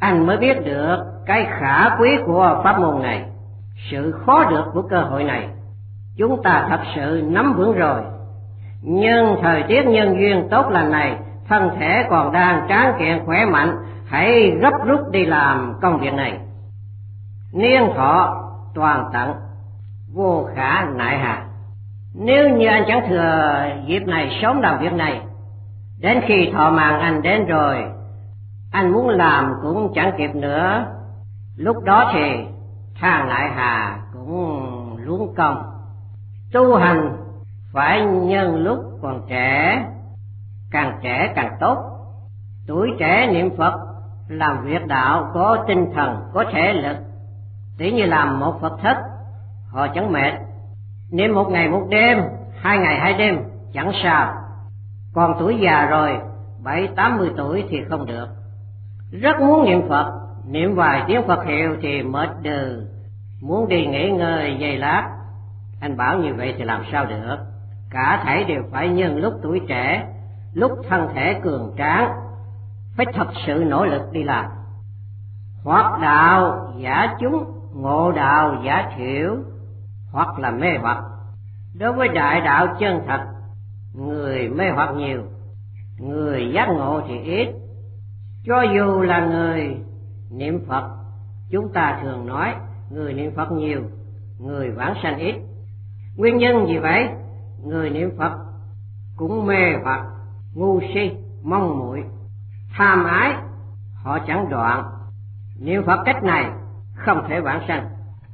anh mới biết được cái khả quý của pháp môn này, sự khó được của cơ hội này. Chúng ta thật sự nắm vững rồi, nhưng thời tiết nhân duyên tốt lành này, thân thể còn đang tráng kiện khỏe mạnh, hãy gấp rút đi làm công việc này. Niên thọ toàn tận, vô khả nại hà. Nếu như anh chẳng thừa dịp này sống làm việc này, đến khi thọ mạng anh đến rồi, anh muốn làm cũng chẳng kịp nữa. Lúc đó thì than nại hà cũng luống công. Tu hành phải nhân lúc còn trẻ, càng trẻ càng tốt. Tuổi trẻ niệm Phật, làm việc đạo có tinh thần, có thể lực. Tỉ như làm một Phật thất, họ chẳng mệt. Niệm một ngày một đêm, hai ngày hai đêm, chẳng sao. Còn tuổi già rồi, bảy tám mươi tuổi thì không được. Rất muốn niệm Phật, niệm vài tiếng Phật hiệu thì mệt đừ, muốn đi nghỉ ngơi giây lát. Anh bảo như vậy thì làm sao được? Cả thảy đều phải nhân lúc tuổi trẻ, lúc thân thể cường tráng, phải thật sự nỗ lực đi làm. Hoặc đạo giả chúng, ngộ đạo giả thiểu, hoặc là mê hoặc. Đối với đại đạo chân thật, người mê hoặc nhiều, người giác ngộ thì ít. Cho dù là người niệm Phật, chúng ta thường nói người niệm Phật nhiều, người vãng sanh ít. Nguyên nhân gì vậy? Người niệm Phật cũng mê hoặc, ngu si, mong muội, tham ái, họ chẳng đoạn. Niệm Phật cách này không thể vãng sanh.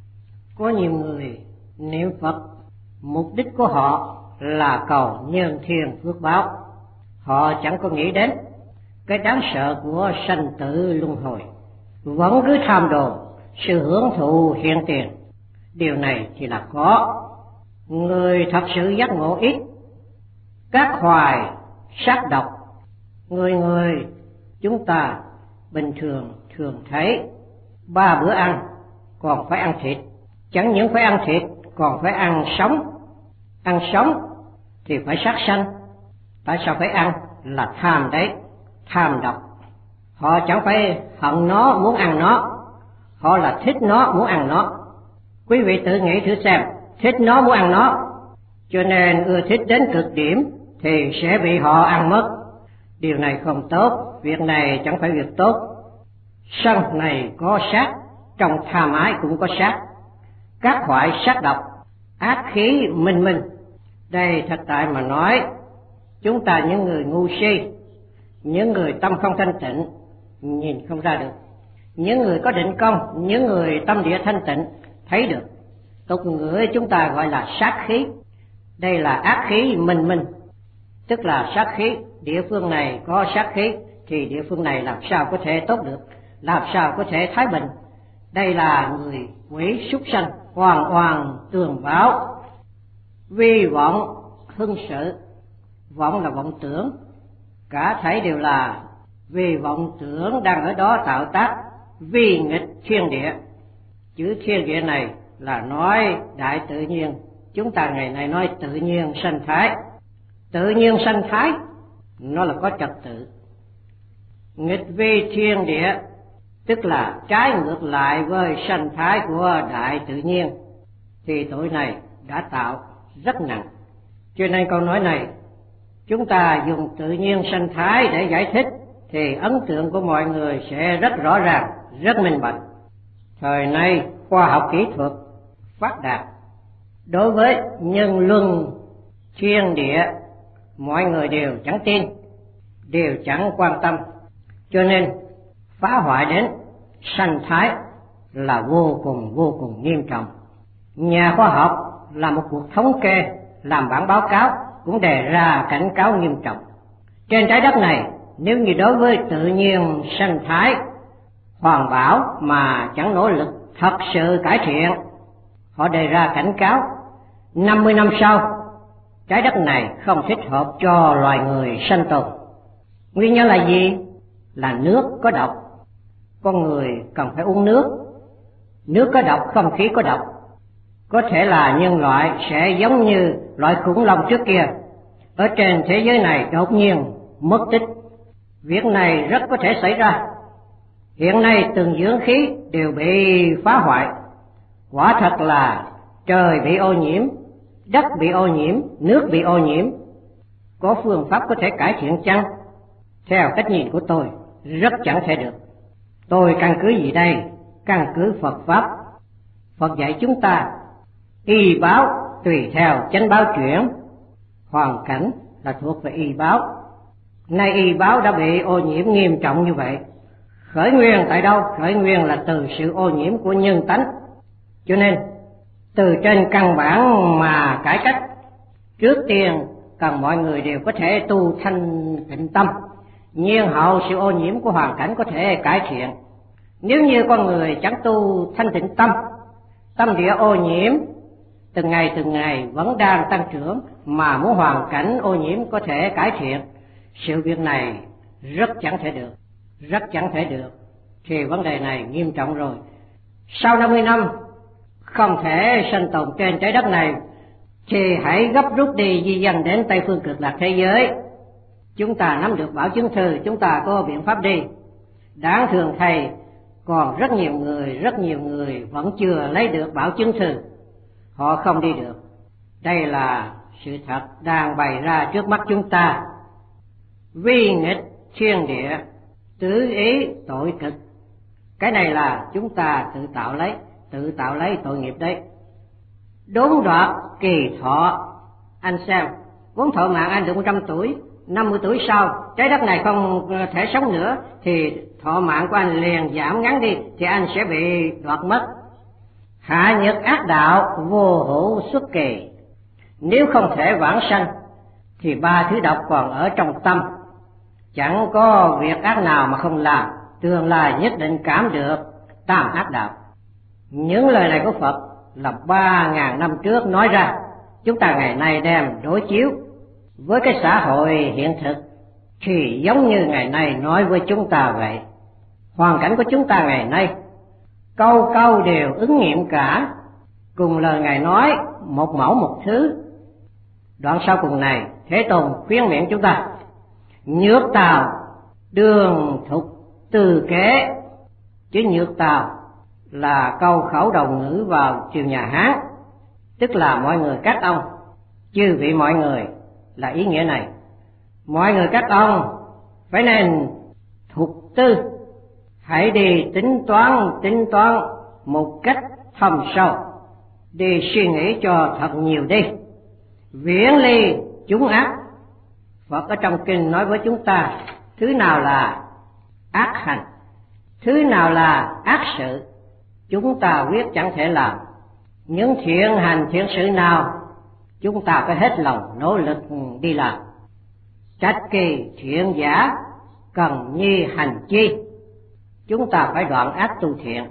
Có nhiều người niệm Phật, mục đích của họ là cầu nhân thiên phước báo. Họ chẳng có nghĩ đến cái đáng sợ của sanh tử luân hồi, vẫn cứ tham đồ sự hưởng thụ hiện tiền. Điều này thì là khó. Người thật sự giác ngộ ít. Các hoài sát độc, người người chúng ta bình thường thường thấy ba bữa ăn còn phải ăn thịt. Chẳng những phải ăn thịt, còn phải ăn sống. Ăn sống thì phải sát sanh. Tại sao phải ăn? Là tham đấy, tham độc. Họ chẳng phải hận nó muốn ăn nó, họ là thích nó muốn ăn nó. Quý vị tự nghĩ thử xem, thích nó muốn ăn nó, cho nên ưa thích đến cực điểm thì sẽ bị họ ăn mất. Điều này không tốt, việc này chẳng phải việc tốt. Sân này có sát, trong tham ái cũng có sát. Các loại sát độc, ác khí minh minh. Đây thật tại mà nói, chúng ta những người ngu si, những người tâm không thanh tịnh, nhìn không ra được. Những người có định công, những người tâm địa thanh tịnh thấy được. Tục ngữ chúng ta gọi là sát khí. Đây là ác khí minh minh, tức là sát khí. Địa phương này có sát khí thì địa phương này làm sao có thể tốt được, làm sao có thể thái bình. Đây là người quỷ súc sanh, hoàn hoàn tường báo. Vi vọng hưng sự, vọng là vọng tưởng, cả thảy đều là vì vọng tưởng đang ở đó tạo tác vi nghịch thiên địa. Chữ thiên địa này là nói đại tự nhiên, chúng ta ngày nay nói tự nhiên sanh thái. Tự nhiên sanh thái nó là có trật tự. Nghịch vi thiên địa tức là trái ngược lại với sanh thái của đại tự nhiên, thì tội này đã tạo rất nặng. Cho nên câu nói này chúng ta dùng tự nhiên sanh thái để giải thích thì ấn tượng của mọi người sẽ rất rõ ràng, rất minh bạch. Thời nay khoa học kỹ thuật phát đạt, đối với nhân luân thiên địa mọi người đều chẳng tin, đều chẳng quan tâm, cho nên phá hoại đến sanh thái là vô cùng vô cùng nghiêm trọng. Nhà khoa học làm một cuộc thống kê, làm bản báo cáo cũng đề ra cảnh cáo nghiêm trọng. Trên trái đất này, nếu như đối với tự nhiên sanh thái hoàn bảo mà chẳng nỗ lực thật sự cải thiện, họ đề ra cảnh cáo năm mươi năm sau trái đất này không thích hợp cho loài người sanh tồn. Nguyên nhân là gì? Là nước có độc. Con người cần phải uống nước. Nước có độc, không khí có độc. Có thể là nhân loại sẽ giống như loại khủng long trước kia, ở trên thế giới này đột nhiên mất tích. Việc này rất có thể xảy ra. Hiện nay từng dưỡng khí đều bị phá hoại. Quả thật là trời bị ô nhiễm, đất bị ô nhiễm, nước bị ô nhiễm. Có phương pháp có thể cải thiện chăng? Theo cách nhìn của tôi, rất chẳng thể được. Tôi căn cứ gì đây? Căn cứ Phật Pháp. Phật dạy chúng ta y báo tùy theo chánh báo chuyển. Hoàn cảnh là thuộc về y báo. Nay y báo đã bị ô nhiễm nghiêm trọng như vậy. Khởi nguyên tại đâu? Khởi nguyên là từ sự ô nhiễm của nhân tánh. Cho nên từ trên căn bản mà cải cách, trước tiên cần mọi người đều có thể tu thanh tịnh tâm, nhiên hậu sự ô nhiễm của hoàn cảnh có thể cải thiện. Nếu như con người chẳng tu thanh tịnh tâm, tâm địa ô nhiễm từng ngày từng ngày vẫn đang tăng trưởng, mà muốn hoàn cảnh ô nhiễm có thể cải thiện, sự việc này rất chẳng thể được, rất chẳng thể được. Thì vấn đề này nghiêm trọng rồi. Sau năm mươi năm không thể sinh tồn trên trái đất này, thì hãy gấp rút đi di dân đến Tây phương cực lạc thế giới. Chúng ta nắm được bảo chứng thư, chúng ta có biện pháp đi. Đáng thương thầy, còn rất nhiều người, rất nhiều người vẫn chưa lấy được bảo chứng thư. Họ không đi được. Đây là sự thật đang bày ra trước mắt chúng ta. Vi nghịch thiên địa, tứ ý tội cực. Cái này là chúng ta tự tạo lấy, tự tạo lấy tội nghiệp đấy. Đốn đoạt kỳ thọ. Anh xem, vốn thọ mạng anh được một trăm tuổi, năm mươi tuổi sau trái đất này không thể sống nữa, thì thọ mạng của anh liền giảm ngắn đi, thì anh sẽ bị đoạt mất. Hạ nhật ác đạo, vô hữu xuất kỳ. Nếu không thể vãng sanh thì ba thứ độc còn ở trong tâm. Chẳng có việc ác nào mà không làm, tương lai nhất định cảm được tam ác đạo. Những lời này của Phật là ba ngàn năm trước nói ra. Chúng ta ngày nay đem đối chiếu với cái xã hội hiện thực, thì giống như ngày nay nói với chúng ta vậy. Hoàn cảnh của chúng ta ngày nay câu câu đều ứng nghiệm cả. Cùng lời Ngài nói một mẫu một thứ. Đoạn sau cùng này Thế Tôn khuyên miệng chúng ta: nhược tào đường thục từ kế. Chứ nhược tào là câu khẩu đầu ngữ vào triều nhà Hán, tức là mọi người các ông, chư vị mọi người là ý nghĩa này. Mọi người các ông phải nên thục tư, hãy đi tính toán tính toán một cách thâm sâu, đi suy nghĩ cho thật nhiều đi, viễn ly chúng ác. Phật ở trong kinh nói với chúng ta thứ nào là ác hành, thứ nào là ác sự, chúng ta quyết chẳng thể làm. Những thiện hành thiện sự nào chúng ta phải hết lòng nỗ lực đi làm. Trách kỳ thiện giả cần nhi hành chi, chúng ta phải đoạn ác tu thiện.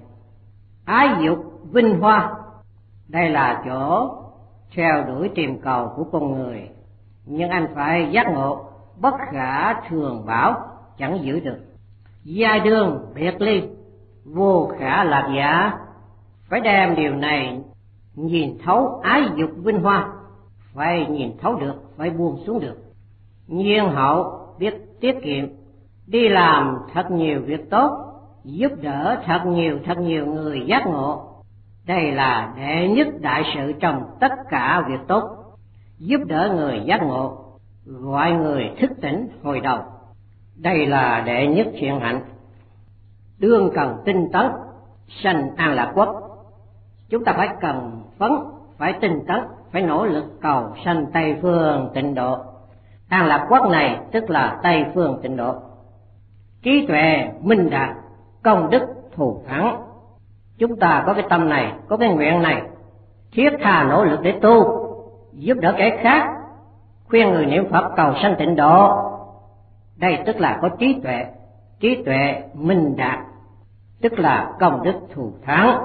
Ái dục vinh hoa, đây là chỗ theo đuổi tìm cầu của con người, nhưng anh phải giác ngộ bất khả thường bảo, chẳng giữ được. Giai đường biệt ly, vô khả lạc giả, phải đem điều này nhìn thấu ái dục vinh hoa, phải nhìn thấu được, phải buông xuống được. Nhiên hậu biết tiết kiệm, đi làm thật nhiều việc tốt, giúp đỡ thật nhiều thật nhiều người giác ngộ. Đây là đệ nhất đại sự trong tất cả việc tốt. Giúp đỡ người giác ngộ, gọi người thức tỉnh hồi đầu, đây là đệ nhất thiện hạnh. Đương cần tinh tấn sanh an lạc quốc, chúng ta phải cần phấn, phải tinh tấn, phải nỗ lực cầu sanh Tây phương tịnh độ. An lạc quốc này tức là Tây phương tịnh độ. Trí tuệ minh đạt, công đức thù thắng. Chúng ta có cái tâm này, có cái nguyện này, thiết tha nỗ lực để tu, giúp đỡ kẻ khác, khuyên người niệm Phật cầu sanh tịnh độ. Đây tức là có trí tuệ, trí tuệ minh đạt, tức là công đức thù thắng.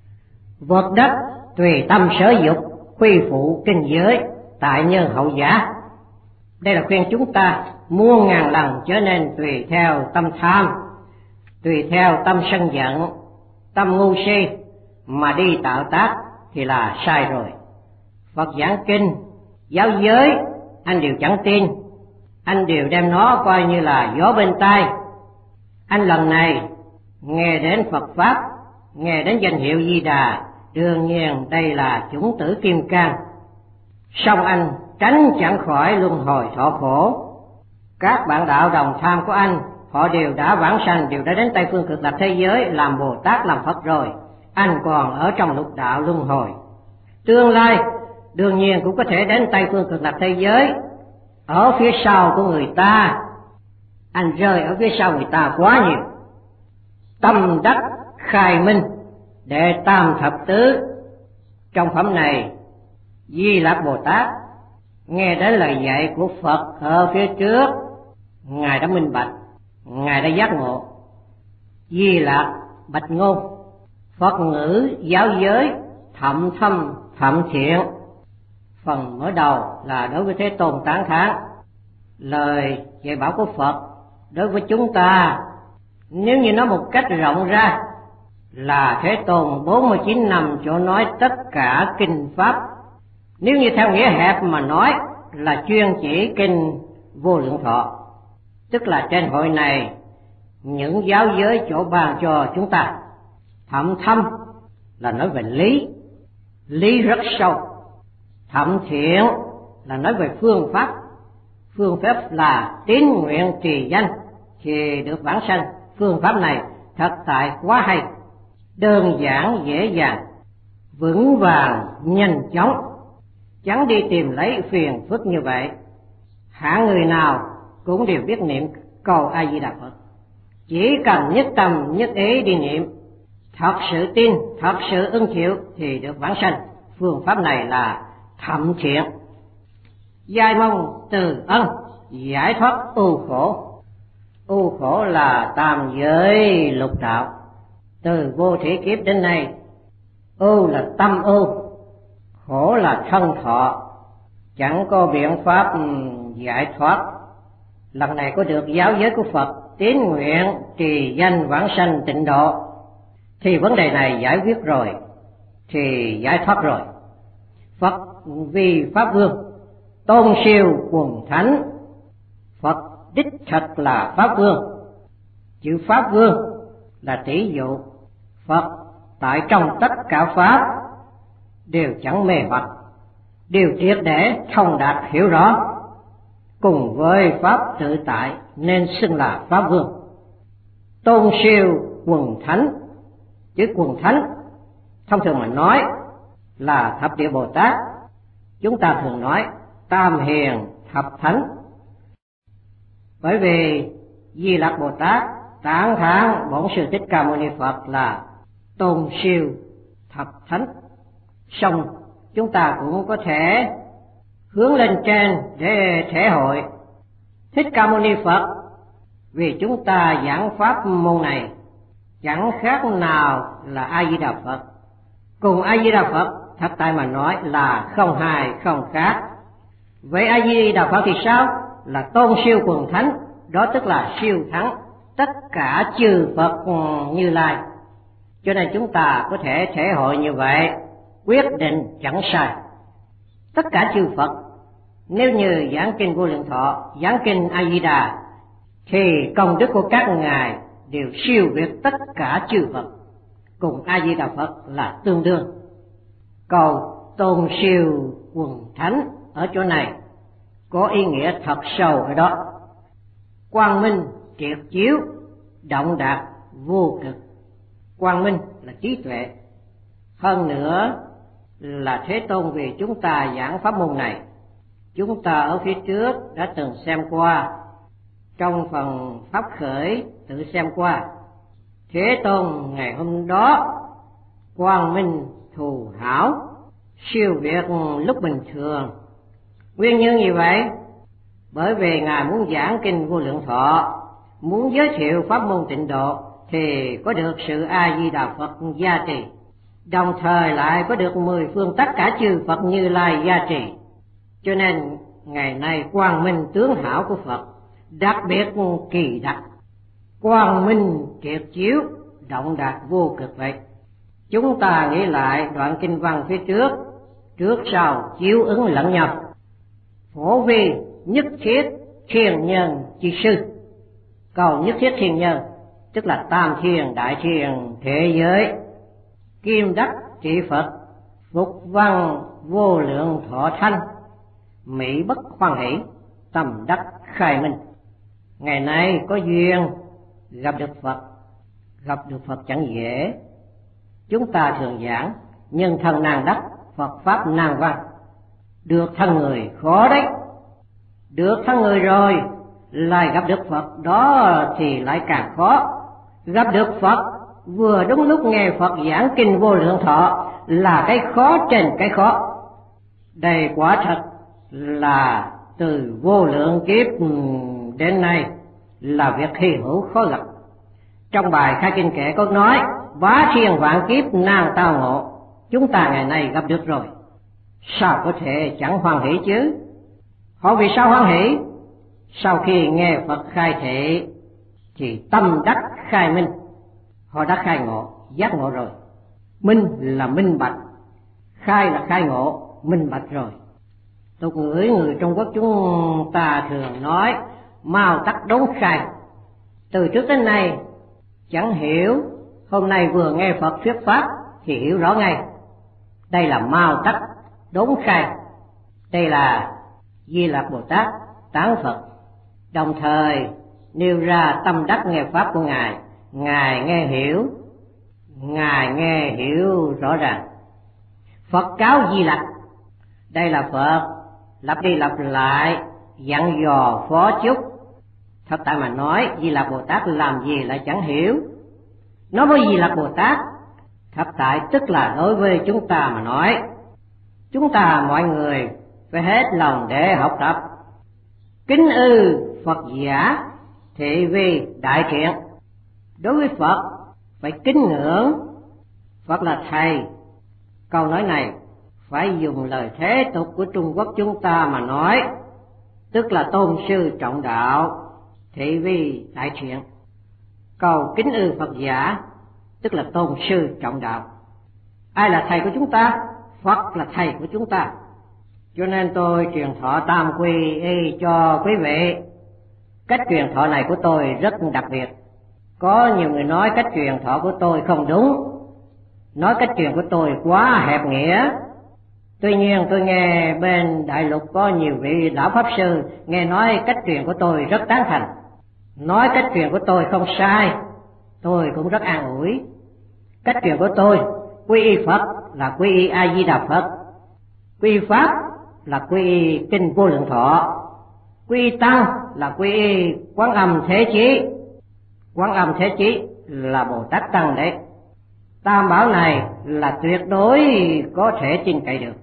Vật đất tùy tâm sở dục, quy phụ kinh giới, tại nhân hậu giả. Đây là khuyên chúng ta muôn ngàn lần trở nên tùy theo tâm tham, tùy theo tâm sân giận, tâm ngu si mà đi tạo tác thì là sai rồi. Phật giảng kinh, giáo giới anh đều chẳng tin, anh đều đem nó coi như là gió bên tai. Anh lần này nghe đến Phật Pháp, nghe đến danh hiệu Di Đà, đương nhiên đây là chủng tử kim cang. Song anh tránh chẳng khỏi luân hồi thọ khổ. Các bạn đạo đồng tham của anh, họ đều đã vãng sanh, đều đã đến Tây Phương Cực Lạc thế giới làm Bồ Tát, làm Phật rồi. Anh còn ở trong lục đạo luân hồi. Tương lai đương nhiên cũng có thể đến Tây Phương Cực Lạc thế giới. Ở phía sau của người ta, anh rơi ở phía sau người ta quá nhiều. Tâm đắc khai minh đệ tam thập tứ. Trong phẩm này, Di Lặc Bồ Tát nghe đến lời dạy của Phật ở phía trước, Ngài đã minh bạch, Ngài đã giác ngộ. Di Lặc bạch ngôn, Phật ngữ giáo giới thậm thâm thậm thiện. Phần mở đầu là đối với Thế Tôn tán thán lời dạy bảo của Phật đối với chúng ta. Nếu như nói một cách rộng ra là Thế Tôn bốn mươi chín năm chỗ nói tất cả kinh pháp. Nếu như theo nghĩa hẹp mà nói là chuyên chỉ kinh Vô Lượng Thọ, tức là trên hội này những giáo giới chỗ bàn cho chúng ta. Thậm thâm là nói về lý, lý rất sâu. Thậm thiện là nói về phương pháp, phương pháp là tín nguyện trì danh thì được vãng sanh. Phương pháp này thật tại quá hay, đơn giản dễ dàng, vững vàng nhanh chóng, chẳng đi tìm lấy phiền phức như vậy. Hạng người nào cũng đều biết niệm câu A Di Đà Phật, chỉ cần nhất tâm nhất ý đi niệm, thật sự tin, thật sự ứng chịu thì được vãng sanh. Phương pháp này là thậm thiện. Giai mong từ ân giải thoát ưu khổ. Ưu khổ là tam giới lục đạo. Từ vô thủy kiếp đến nay, ưu là tâm ưu, khổ là thân thọ, chẳng có biện pháp giải thoát. Lần này có được giáo giới của Phật, tín nguyện trì danh vãng sanh tịnh độ, thì vấn đề này giải quyết rồi, thì giải thoát rồi. Phật vì Pháp Vương, tôn siêu quần thánh. Phật đích thật là Pháp Vương. Chữ Pháp Vương là tỷ dụ. Phật tại trong tất cả Pháp đều chẳng mê hoặc, đều triệt để thông đạt hiểu rõ, cùng với Pháp tự tại nên xưng là Pháp Vương. Tôn siêu quần thánh. Chữ quần thánh thông thường mà nói là thập địa Bồ Tát. Chúng ta thường nói tam hiền thập thánh, bởi vì Di Lặc Bồ Tát tán thán Bổn Sư Thích Ca Mâu Ni Phật là tôn siêu thập thánh. Song chúng ta cũng có thể hướng lên trên để thể hội Thích Ca Mâu Ni Phật, vì chúng ta giảng pháp môn này chẳng khác nào là A Di Đà Phật. Cùng A Di Đà Phật thật tại mà nói là không hài không khác. Vậy A Di Đà Phật thì sao? Là tôn siêu quần thánh, đó tức là siêu thắng tất cả chư Phật Như Lai. Cho nên chúng ta có thể thể hội như vậy, quyết định chẳng sai. Tất cả chư Phật, nếu như giảng kinh Vô Lượng Thọ, giảng kinh A Di Đà, thì công đức của các ngài đều siêu việt tất cả chư Phật, cùng A Di Đà Phật là tương đương. Câu tôn siêu quần thánh ở chỗ này có ý nghĩa thật sâu ở đó. Quang minh triệt chiếu, động đạt vô cực. Quang minh là trí tuệ, hơn nữa là Thế Tôn vì chúng ta giảng pháp môn này. Chúng ta ở phía trước đã từng xem qua, trong phần pháp khởi tự xem qua. Thế Tôn ngày hôm đó quang minh thù hảo, siêu việt lúc bình thường. Nguyên nhân như vậy, bởi vì ngài muốn giảng kinh Vô Lượng Thọ, muốn giới thiệu pháp môn tịnh độ, thì có được sự A Di Đà Phật gia trì, đồng thời lại có được mười phương tất cả chư Phật Như Lai gia trì. Cho nên ngày nay quang minh tướng hảo của Phật đặc biệt kỳ đặc, quang minh triệt chiếu, động đạt vô cực vậy. Chúng ta nghĩ lại đoạn kinh văn phía trước, trước sau chiếu ứng lẫn nhau. Phổ vi nhất thiết thiên nhân chi sư. Cầu nhất thiết thiên nhân tức là tam thiên đại thiên thế giới, kim đắc trị Phật, phục văn vô lượng thọ thanh, mỹ bất hoan hỷ, tâm đắc khai minh. Ngày nay có duyên gặp được Phật, gặp được Phật chẳng dễ. Chúng ta thường giảng nhân thân nan đắc, Phật pháp nan văn. Được thân người khó đấy, được thân người rồi lại gặp được Phật đó thì lại càng khó. Gặp được Phật vừa đúng lúc nghe Phật giảng kinh vô lượng thọ là cái khó trên cái khó. Đây quả thật là từ vô lượng kiếp đến nay là việc hy hữu khó gặp. Trong bài khai kinh kệ có nói bá thiên vạn kiếp nan tao ngộ, chúng ta ngày nay gặp được rồi, sao có thể chẳng hoan hỷ chứ? Họ vì sao hoan hỷ? Sau khi nghe Phật khai thị thì tâm đắc khai minh, họ đã khai ngộ, giác ngộ rồi. Minh là minh bạch, khai là khai ngộ, minh bạch rồi. Tục ngữ người Trung Quốc chúng ta thường nói mau tắc đốn khai. Từ trước đến nay chẳng hiểu, hôm nay vừa nghe Phật thuyết pháp thì hiểu rõ ngay. Đây là mau tắc đốn khai. Đây là Di Lặc Bồ Tát tán Phật, đồng thời nêu ra tâm đắc nghe pháp của Ngài. Ngài nghe hiểu, Ngài nghe hiểu rõ ràng. Phật cáo Di Lặc, đây là Phật lặp đi lặp lại dặn dò phó chúc. Thật tại mà nói Di Lặc Bồ Tát làm gì lại chẳng hiểu. Nói với Di Lặc Bồ Tát, thật tại tức là đối với chúng ta mà nói. Chúng ta mọi người phải hết lòng để học tập. Kính ư Phật giả thị vi đại thiện. Đối với Phật phải kính ngưỡng, Phật là thầy. Câu nói này phải dùng lời thế tục của Trung Quốc chúng ta mà nói, tức là tôn sư trọng đạo, thị vi đại thiện. Câu kính ư Phật giả tức là tôn sư trọng đạo. Ai là thầy của chúng ta? Phật là thầy của chúng ta. Cho nên tôi truyền thọ tam quy y cho quý vị. Cách truyền thọ này của tôi rất đặc biệt. Có nhiều người nói cách truyền thọ của tôi không đúng, nói cách truyền của tôi quá hẹp nghĩa. Tuy nhiên tôi nghe bên đại lục có nhiều vị lão pháp sư nghe nói cách truyền của tôi rất tán thành, nói cách truyền của tôi không sai, tôi cũng rất an ủi. Cách truyền của tôi quy y Phật là quy y A Di Đà Phật, quy y Pháp là quy y kinh Vô Lượng Thọ, quy y Tăng là quy y Quán Âm Thế Chí. Quán Âm Thế Chí là Bồ Tát Tăng đấy. Tam bảo này là tuyệt đối có thể tin cậy được.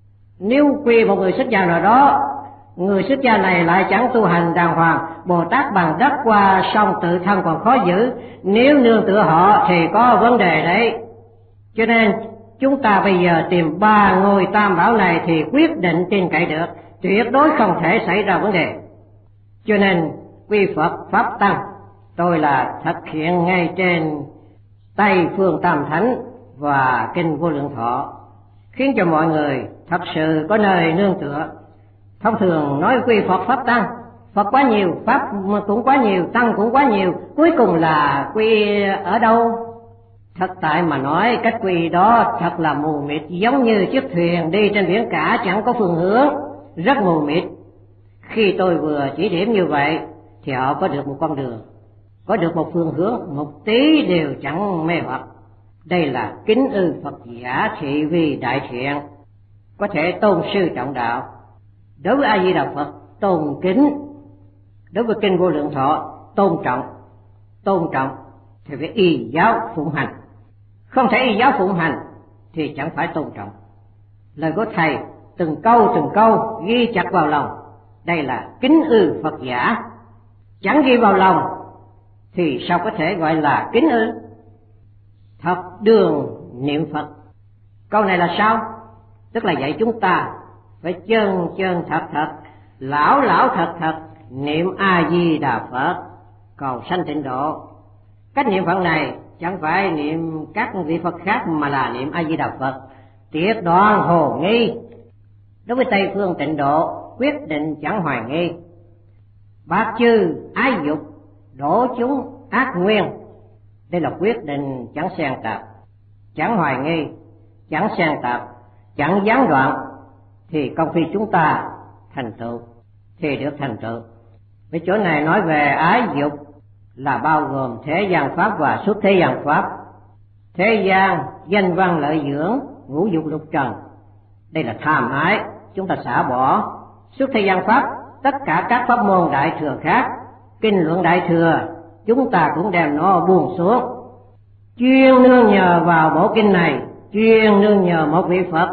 Nếu quy một người xuất gia nào đó, người xuất gia này lại chẳng tu hành đàng hoàng, Bồ Tát bằng đất qua sông tự thân còn khó giữ, nếu nương tựa họ thì có vấn đề đấy. Cho nên chúng ta bây giờ tìm ba ngôi tam bảo này thì quyết định tin cậy được, tuyệt đối không thể xảy ra vấn đề. Cho nên quy Phật Pháp Tăng tôi là thực hiện ngay trên Tây Phương Tam Thánh và kinh Vô Lượng Thọ, khiến cho mọi người thật sự có nơi nương tựa. Thông thường nói quy Phật Pháp Tăng, Phật quá nhiều, Pháp cũng quá nhiều, Tăng cũng quá nhiều, cuối cùng là quy ở đâu? Thật tại mà nói cách quy đó thật là mù mịt, giống như chiếc thuyền đi trên biển cả chẳng có phương hướng, rất mù mịt. Khi tôi vừa chỉ điểm như vậy thì họ có được một con đường, có được một phương hướng, một tí đều chẳng mê hoặc. Đây là kính ư Phật giả thị vi đại thiện, có thể tôn sư trọng đạo. Đối với A Di Đà Phật tôn kính, đối với kinh Vô Lượng Thọ tôn trọng. Tôn trọng thì phải y giáo phụng hành, không thể y giáo phụng hành thì chẳng phải tôn trọng. Lời của thầy từng câu từng câu ghi chặt vào lòng, đây là kính ư Phật giả. Chẳng ghi vào lòng thì sao có thể gọi là kính ư? Thật đường niệm Phật. Câu này là sao? Tức là dạy chúng ta phải chân chân thật thật, lão lão thật thật niệm A Di Đà Phật cầu sanh tịnh độ. Cách niệm Phật này chẳng phải niệm các vị Phật khác mà là niệm A Di Đà Phật, tiết đoan hồ nghi. Đối với Tây Phương tịnh độ quyết định chẳng hoài nghi. Bát chư ái dục đổ chúng ác nguyên, Đây là quyết định chẳng xen tạp, chẳng hoài nghi, chẳng xen tạp, chẳng gián đoạn, thì công phi chúng ta thành tựu thì được thành tựu. Cái chỗ này nói về ái dục là bao gồm thế gian pháp và xuất thế gian pháp. Thế gian danh văn lợi dưỡng, ngũ dục lục trần, đây là tham ái, chúng ta xả bỏ. Xuất thế gian pháp, tất cả các pháp môn đại thừa khác, kinh luận đại thừa, chúng ta cũng đem nó buông xuống, chuyên nương nhờ vào bộ kinh này, chuyên nương nhờ một vị Phật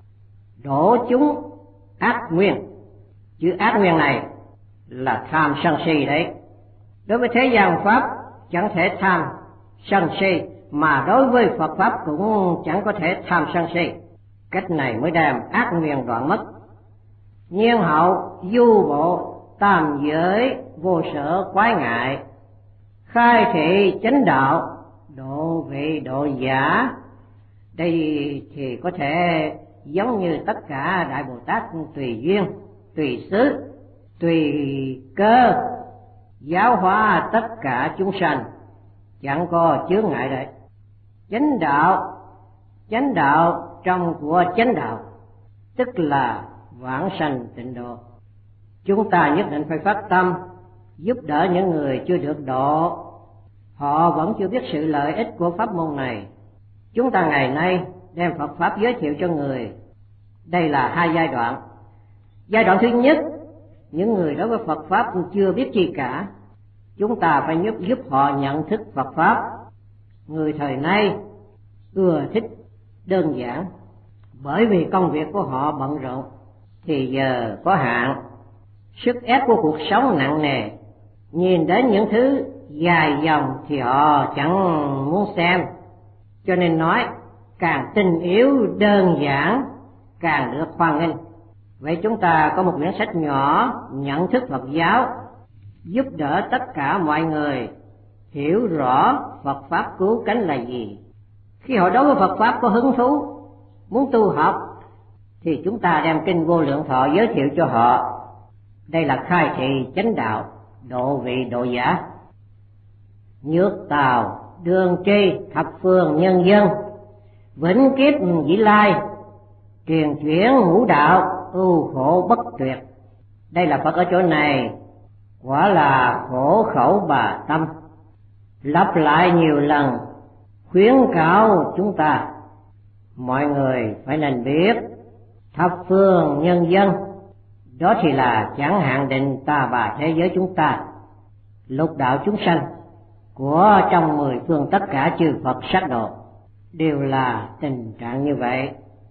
đổ chúng ác nguyên. Chữ ác nguyên này là tham sân si đấy. Đối với thế gian pháp chẳng thể tham sân si, mà đối với Phật pháp cũng chẳng có thể tham sân si. Cách này mới đem ác nguyên đoạn mất. Nhiên hậu du bộ tam giới vô sở quái ngại, khai thị chánh đạo độ vị độ giả. Đây thì có thể giống như tất cả Đại Bồ Tát tùy duyên, tùy xứ, tùy cơ giáo hóa tất cả chúng sanh, chẳng có chướng ngại đấy. Chánh đạo, chánh đạo trong của chánh đạo, tức là vãng sanh tịnh độ. Chúng ta nhất định phải phát tâm giúp đỡ những người chưa được độ, họ vẫn chưa biết sự lợi ích của pháp môn này. Chúng ta ngày nay đem Phật pháp giới thiệu cho người. Đây là hai giai đoạn. Giai đoạn thứ nhất, những người đối với Phật pháp chưa biết gì cả, chúng ta phải giúp giúp họ nhận thức Phật pháp. Người thời nay ưa thích đơn giản, bởi vì công việc của họ bận rộn, thì giờ có hạn, sức ép của cuộc sống nặng nề, nhìn đến những thứ dài dòng thì họ chẳng muốn xem. Cho nên nói càng tình yếu đơn giản càng được hoan nghênh. Vậy chúng ta có một quyển sách nhỏ nhận thức Phật giáo, giúp đỡ tất cả mọi người hiểu rõ Phật pháp cứu cánh là gì. Khi họ đối với Phật pháp có hứng thú, muốn tu học, thì chúng ta đem kinh Vô Lượng Thọ giới thiệu cho họ. Đây là khai thị chánh đạo độ vị độ giả. Nhược tào đương tri thập phương nhân dân, vĩnh kiếp dĩ lai, truyền chuyển ngũ đạo ưu khổ bất tuyệt. Đây là Phật ở chỗ này quả là khổ khẩu bà tâm, lặp lại nhiều lần khuyến cáo chúng ta mọi người phải nên biết thập phương nhân dân, đó thì là chẳng hạn định ta bà thế giới chúng ta, lục đạo chúng sanh của trong mười phương tất cả chư Phật sát độ đều là tình trạng như vậy.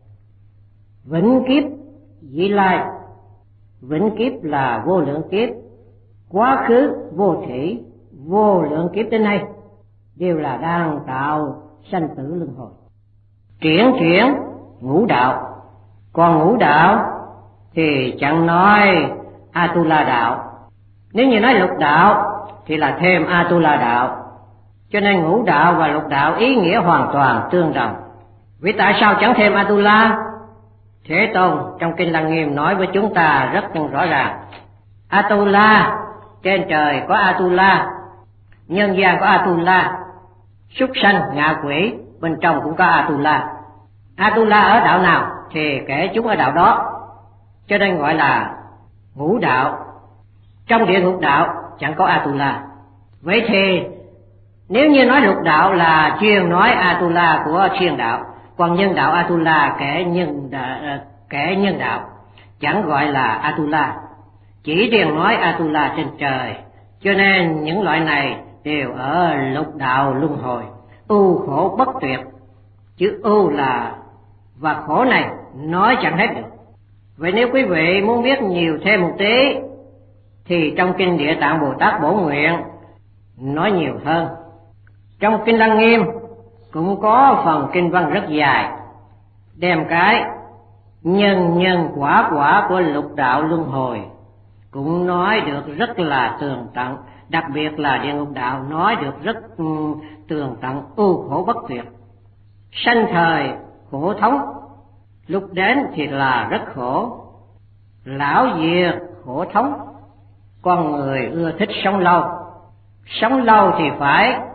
Vĩnh kiếp dĩ lai, vĩnh kiếp là vô lượng kiếp, quá khứ vô thủy, vô lượng kiếp đến nay đều là đang tạo sanh tử luân hồi. Chuyển chuyển ngũ đạo, còn ngũ đạo thì chẳng nói Atula đạo. Nếu như nói lục đạo thì là thêm Atula đạo. Cho nên ngũ đạo và lục đạo ý nghĩa hoàn toàn tương đồng. Vì tại sao chẳng thêm Atula? Thế Tôn trong Kinh Lăng Nghiêm nói với chúng ta rất rõ ràng. Atula, trên trời có Atula, nhân gian có Atula, súc sanh ngạ quỷ bên trong cũng có Atula. Atula ở đạo nào thì kể chúng ở đạo đó, cho nên gọi là ngũ đạo. Trong địa ngục đạo chẳng có Atula. Vậy thì nếu như nói lục đạo là chuyên nói Atula của thiên đạo, còn nhân đạo Atula kể nhân đạo, kể nhân đạo chẳng gọi là Atula, chỉ riêng nói Atula trên trời. Cho nên những loại này đều ở lục đạo luân hồi, ưu khổ bất tuyệt. Chữ ưu là và khổ này nói chẳng hết được. Vậy nếu quý vị muốn biết nhiều thêm một tí thì trong Kinh Địa Tạng Bồ Tát Bổ Nguyện nói nhiều hơn. Trong Kinh Lăng Nghiêm cũng có phần kinh văn rất dài, đem cái nhân nhân quả quả của lục đạo luân hồi cũng nói được rất là tường tận. Đặc biệt là địa ngục đạo nói được rất tường tận, ưu khổ bất tuyệt. Sanh thời khổ thống, lúc đến thì là rất khổ. Lão diệt khổ thống, con người ưa thích sống lâu. Sống lâu thì phải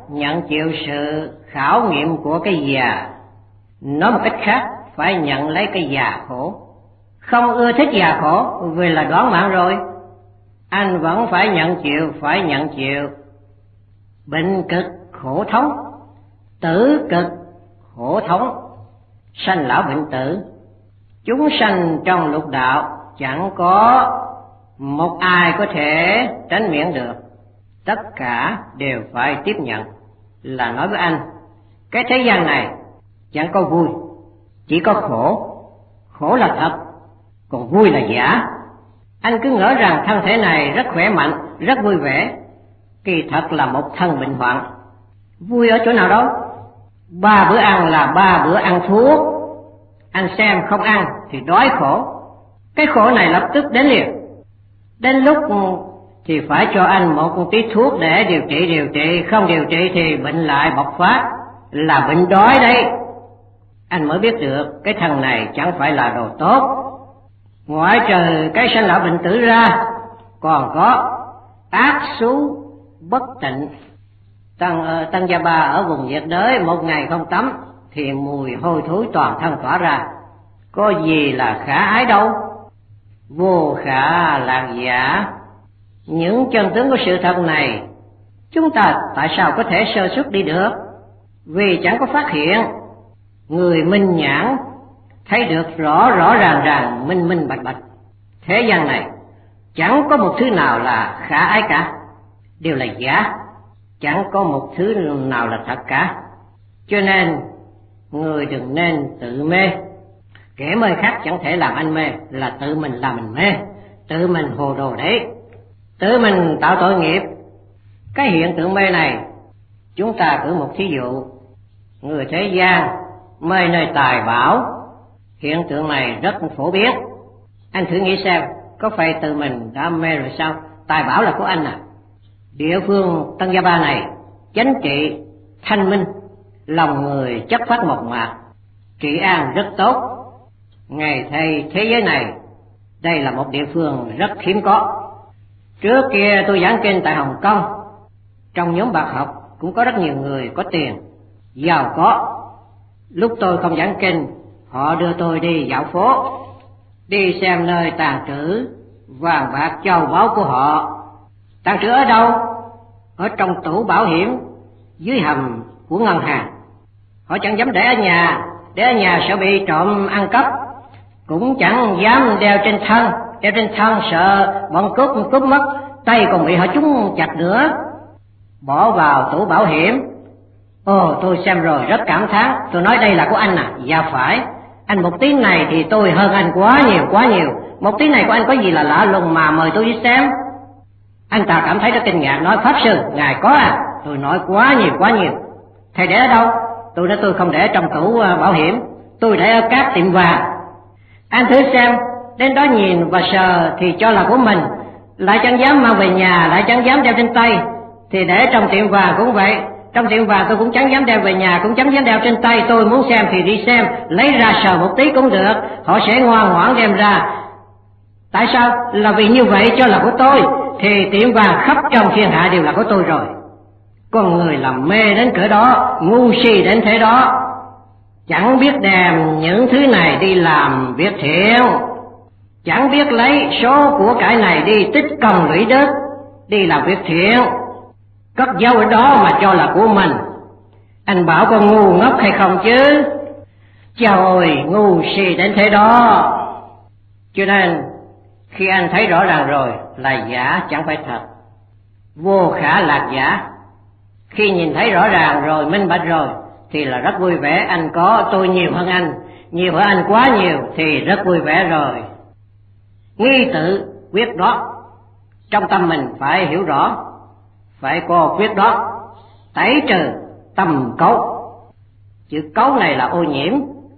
nhận chịu sự khảo nghiệm của cái già. Nói một cách khác, phải nhận lấy cái già khổ. Không ưa thích già khổ vì là đoán mạng rồi, anh vẫn phải nhận chịu, phải nhận chịu. Bệnh cực khổ thống, tử cực khổ thống, sanh lão bệnh tử. Chúng sanh trong lục đạo chẳng có một ai có thể tránh miễn được, tất cả đều phải tiếp nhận. Là nói với anh, cái thế gian này chẳng có vui, chỉ có khổ. Khổ là thật, còn vui là giả. Anh cứ ngỡ rằng thân thể này rất khỏe mạnh, rất vui vẻ, kỳ thật là một thân bệnh hoạn. Vui ở chỗ nào đó? Ba bữa ăn là ba bữa ăn thuốc. Anh xem không ăn thì đói khổ, cái khổ này lập tức đến liền. Đến lúc thì phải cho anh một tí thuốc để điều trị, điều trị không điều trị thì bệnh lại bộc phát, là bệnh đói đấy. Anh mới biết được cái thân này chẳng phải là đồ tốt. Ngoại trừ cái sanh lão bệnh tử ra, còn có ác xú bất tịnh. Tăng, tăng Gia Ba ở vùng nhiệt đới một ngày không tắm thì mùi hôi thối toàn thân tỏa ra. Có gì là khả ái đâu, vô khả lạc giả. Những chân tướng của sự thật này chúng ta tại sao có thể sơ suất đi được? Vì chẳng có phát hiện. Người minh nhãn thấy được rõ rõ ràng ràng, minh minh bạch bạch. Thế gian này chẳng có một thứ nào là khả ái cả, đều là giả. Chẳng có một thứ nào là thật cả. Cho nên người đừng nên tự mê. Kẻ mê khác chẳng thể làm anh mê, là tự mình làm mình mê, tự mình hồ đồ đấy, tự mình tạo tội nghiệp. Cái hiện tượng mê này, chúng ta cử một thí dụ. Người thế gian mê nơi tài bảo, hiện tượng này rất phổ biến. Anh thử nghĩ xem, có phải tự mình đã mê rồi sao? Tài bảo là của anh à? Địa phương Tăng Gia Ba này chánh trị thanh minh, lòng người chất phát mộc mạc, trị an rất tốt. Ngày thay thế giới này, đây là một địa phương rất hiếm có. Trước kia tôi giảng kinh tại Hồng Kông, trong nhóm bạc học cũng có rất nhiều người có tiền, giàu có. Lúc tôi không giảng kinh, họ đưa tôi đi dạo phố, đi xem nơi tàng trữ vàng bạc châu báu của họ. Tàng trữ ở đâu? Ở trong tủ bảo hiểm, dưới hầm của ngân hàng. Họ chẳng dám để ở nhà, để ở nhà sợ bị trộm ăn cắp. Cũng chẳng dám đeo trên thân, đeo trên thân sợ bọn cướp cướp mất, tay còn bị họ trúng chặt nữa. Bỏ vào tủ bảo hiểm. Ồ, tôi xem rồi rất cảm thán. Tôi nói đây là của anh à? Dạ phải. Anh một tí này thì tôi hơn anh quá nhiều quá nhiều. Một tí này của anh có gì là lạ lùng mà mời tôi đi xem? Anh ta cảm thấy rất kinh ngạc, nói: Pháp sư, ngài có à? Tôi nói quá nhiều quá nhiều. Thầy để ở đâu? Tôi nói tôi không để trong tủ bảo hiểm, tôi để ở các tiệm vàng. Anh thử xem, đến đó nhìn và sờ thì cho là của mình, lại chẳng dám mang về nhà, lại chẳng dám đeo trên tay. Thì để trong tiệm vàng cũng vậy, trong tiệm vàng tôi cũng chẳng dám đem về nhà, cũng chẳng dám đeo trên tay. Tôi muốn xem thì đi xem, lấy ra sờ một tí cũng được, họ sẽ ngoan ngoãn đem ra. Tại sao? Là vì như vậy cho là của tôi, thì tiệm vàng khắp trong thiên hạ đều là của tôi rồi. Con người làm mê đến cỡ đó, ngu si đến thế đó, chẳng biết đem những thứ này đi làm việc thiện, chẳng biết lấy số của cải này đi tích công lũy đức, đi làm việc thiện, cất giấu ở đó mà cho là của mình. Anh bảo con ngu ngốc hay không chứ? Trời, ngu si đến thế đó. Cho nên khi anh thấy rõ ràng rồi là giả chẳng phải thật, vô khả lạc giả. Khi nhìn thấy rõ ràng rồi, minh bạch rồi thì là rất vui vẻ. Anh có, tôi nhiều hơn anh, nhiều hơn anh quá nhiều thì rất vui vẻ rồi. Nghi tự quyết đoán, trong tâm mình phải hiểu rõ, phải có quyết đoán, tẩy trừ tầm cấu. Chữ cấu này là ô nhiễm.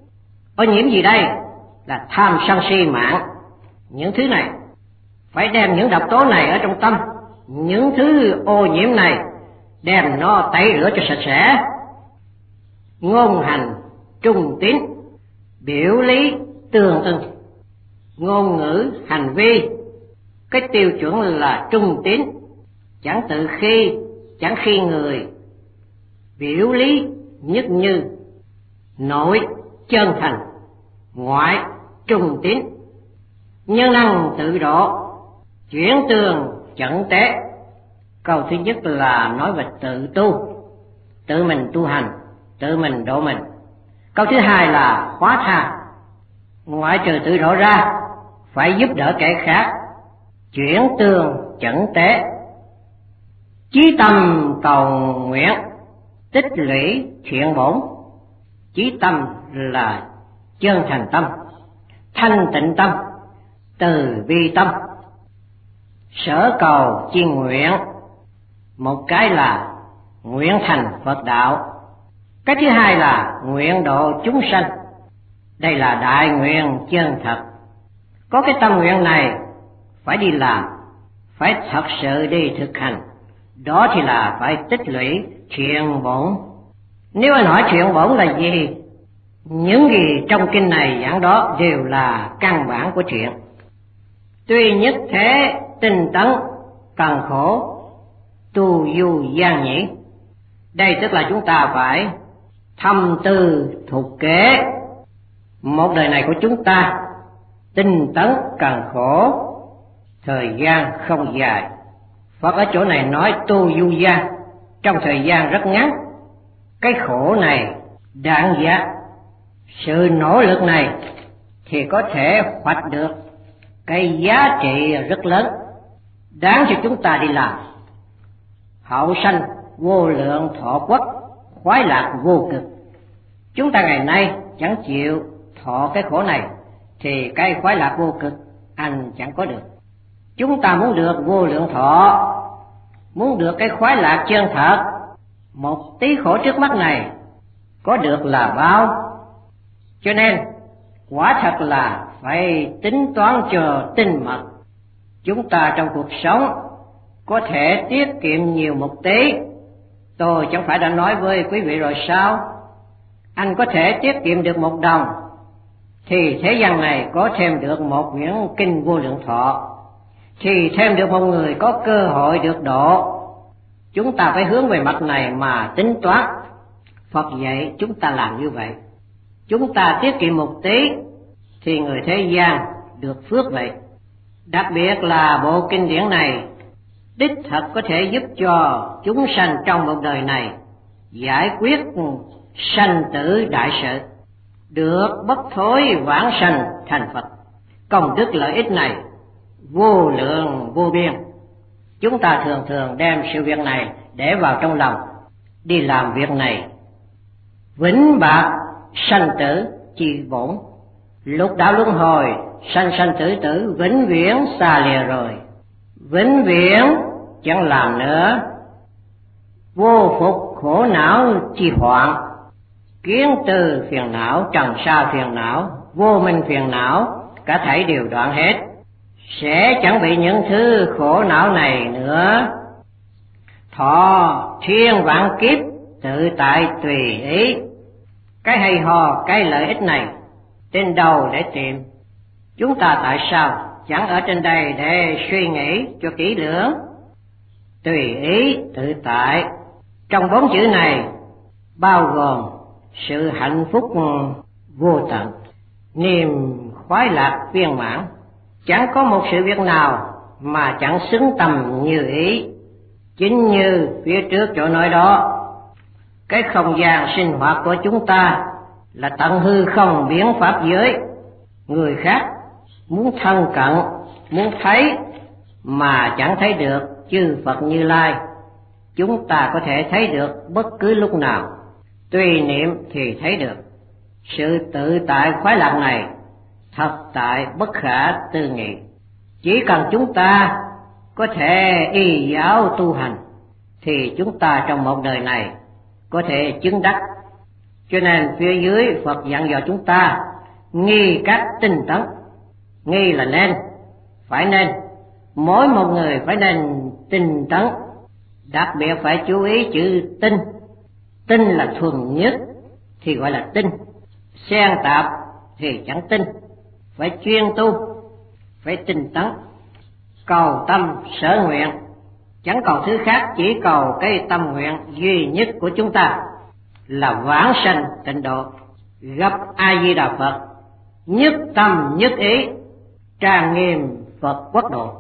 Ô nhiễm gì đây? Là tham sân si mạng. Những thứ này phải đem những độc tố này ở trong tâm, những thứ ô nhiễm này đem nó tẩy rửa cho sạch sẽ. Ngôn hành trung tín, biểu lý tương ưng. Ngôn ngữ hành vi, cái tiêu chuẩn là trung tín, chẳng tự khi, chẳng khi người, biểu lý nhất như, nội chân thành, ngoại trung tín, nhân năng tự độ, chuyển tường chẩn tế. Câu thứ nhất là nói về tự tu, tự mình tu hành, tự mình độ mình. Câu thứ hai là khóa tha, ngoại trừ tự độ ra phải giúp đỡ kẻ khác, chuyển tường chẩn tế. Chí tâm cầu nguyện, tích lũy thiện bổn. Chí tâm là chân thành tâm, thanh tịnh tâm, từ bi tâm. Sở cầu chi nguyện, một cái là nguyện thành Phật đạo, cái thứ hai là nguyện độ chúng sanh. Đây là đại nguyện chân thật. Có cái tâm nguyện này phải đi làm, phải thật sự đi thực hành, đó thì là phải tích lũy thiện bổn. Nếu anh hỏi thiện bổn là gì, những gì trong kinh này giảng đó đều là căn bản của thiện. Tuy nhất thế tinh tấn, cần khổ, tu du gian nhĩ. Đây tức là chúng ta phải thâm tư thục kế. Một đời này của chúng ta tinh tấn cần khổ, thời gian không dài. Phật ở chỗ này nói tu du gian, trong thời gian rất ngắn. Cái khổ này đáng giá, sự nỗ lực này thì có thể hoạch được cái giá trị rất lớn, đáng cho chúng ta đi làm. Hậu sanh vô lượng thọ quốc, khoái lạc vô cực. Chúng ta ngày nay chẳng chịu thọ cái khổ này thì cái khoái lạc vô cực anh chẳng có được. Chúng ta muốn được vô lượng thọ, muốn được cái khoái lạc chân thật, một tí khổ trước mắt này có được là bao. Cho nên quả thật là phải tính toán cho tinh mật. Chúng ta trong cuộc sống có thể tiết kiệm nhiều một tí. Tôi chẳng phải đã nói với quý vị rồi sao? Anh có thể tiết kiệm được một đồng thì thế gian này có thêm được một quyển kinh vô lượng thọ, thì thêm được một người có cơ hội được độ. Chúng ta phải hướng về mặt này mà tính toán. Phật dạy chúng ta làm như vậy. Chúng ta tiết kiệm một tí thì người thế gian được phước vậy. Đặc biệt là bộ kinh điển này đích thật có thể giúp cho chúng sanh trong một đời này giải quyết sanh tử đại sự, được bất thối vãng sanh thành Phật. Công đức lợi ích này vô lượng vô biên. Chúng ta thường thường đem sự việc này để vào trong lòng, đi làm việc này. Vĩnh bạc sanh tử chi bổn, lục đạo luân hồi, sanh sanh tử tử, vĩnh viễn xa lìa rồi. Vĩnh viễn chẳng làm nữa. Vô phục khổ não chi hoạn, kiến từ phiền não, trần sa phiền não, vô minh phiền não, cả thảy đều đoạn hết, sẽ chẳng bị những thứ khổ não này nữa. Thọ thiên vạn kiếp tự tại tùy ý. Cái hay ho, cái lợi ích này trên đâu để tìm? Chúng ta tại sao chẳng ở trên đây để suy nghĩ cho kỹ lưỡng? Tùy ý tự tại, trong bốn chữ này bao gồm sự hạnh phúc vô tận, niềm khoái lạc viên mãn. Chẳng có một sự việc nào mà chẳng xứng tầm như ý. Chính như phía trước chỗ nói đó, cái không gian sinh hoạt của chúng ta là tận hư không biến pháp giới. Người khác muốn thân cận, muốn thấy mà chẳng thấy được chư Phật Như Lai, chúng ta có thể thấy được bất cứ lúc nào, tùy niệm thì thấy được. Sự tự tại khoái lạc này thật tại bất khả tư nghị. Chỉ cần chúng ta có thể y giáo tu hành thì chúng ta trong một đời này có thể chứng đắc. Cho nên phía dưới Phật dặn dò chúng ta nghi cách tinh tấn. Nghi là nên, phải nên, mỗi một người phải nên tinh tấn. Đặc biệt phải chú ý chữ tinh. Tinh là thuần nhất thì gọi là tinh, xen tạp thì chẳng tinh. Phải chuyên tu, phải tinh tấn, cầu tâm sở nguyện, chẳng cầu thứ khác, chỉ cầu cái tâm nguyện duy nhất của chúng ta là vãng sanh tịnh độ, gặp A Di Đà Phật, nhất tâm nhất ý trang nghiêm Phật quốc độ,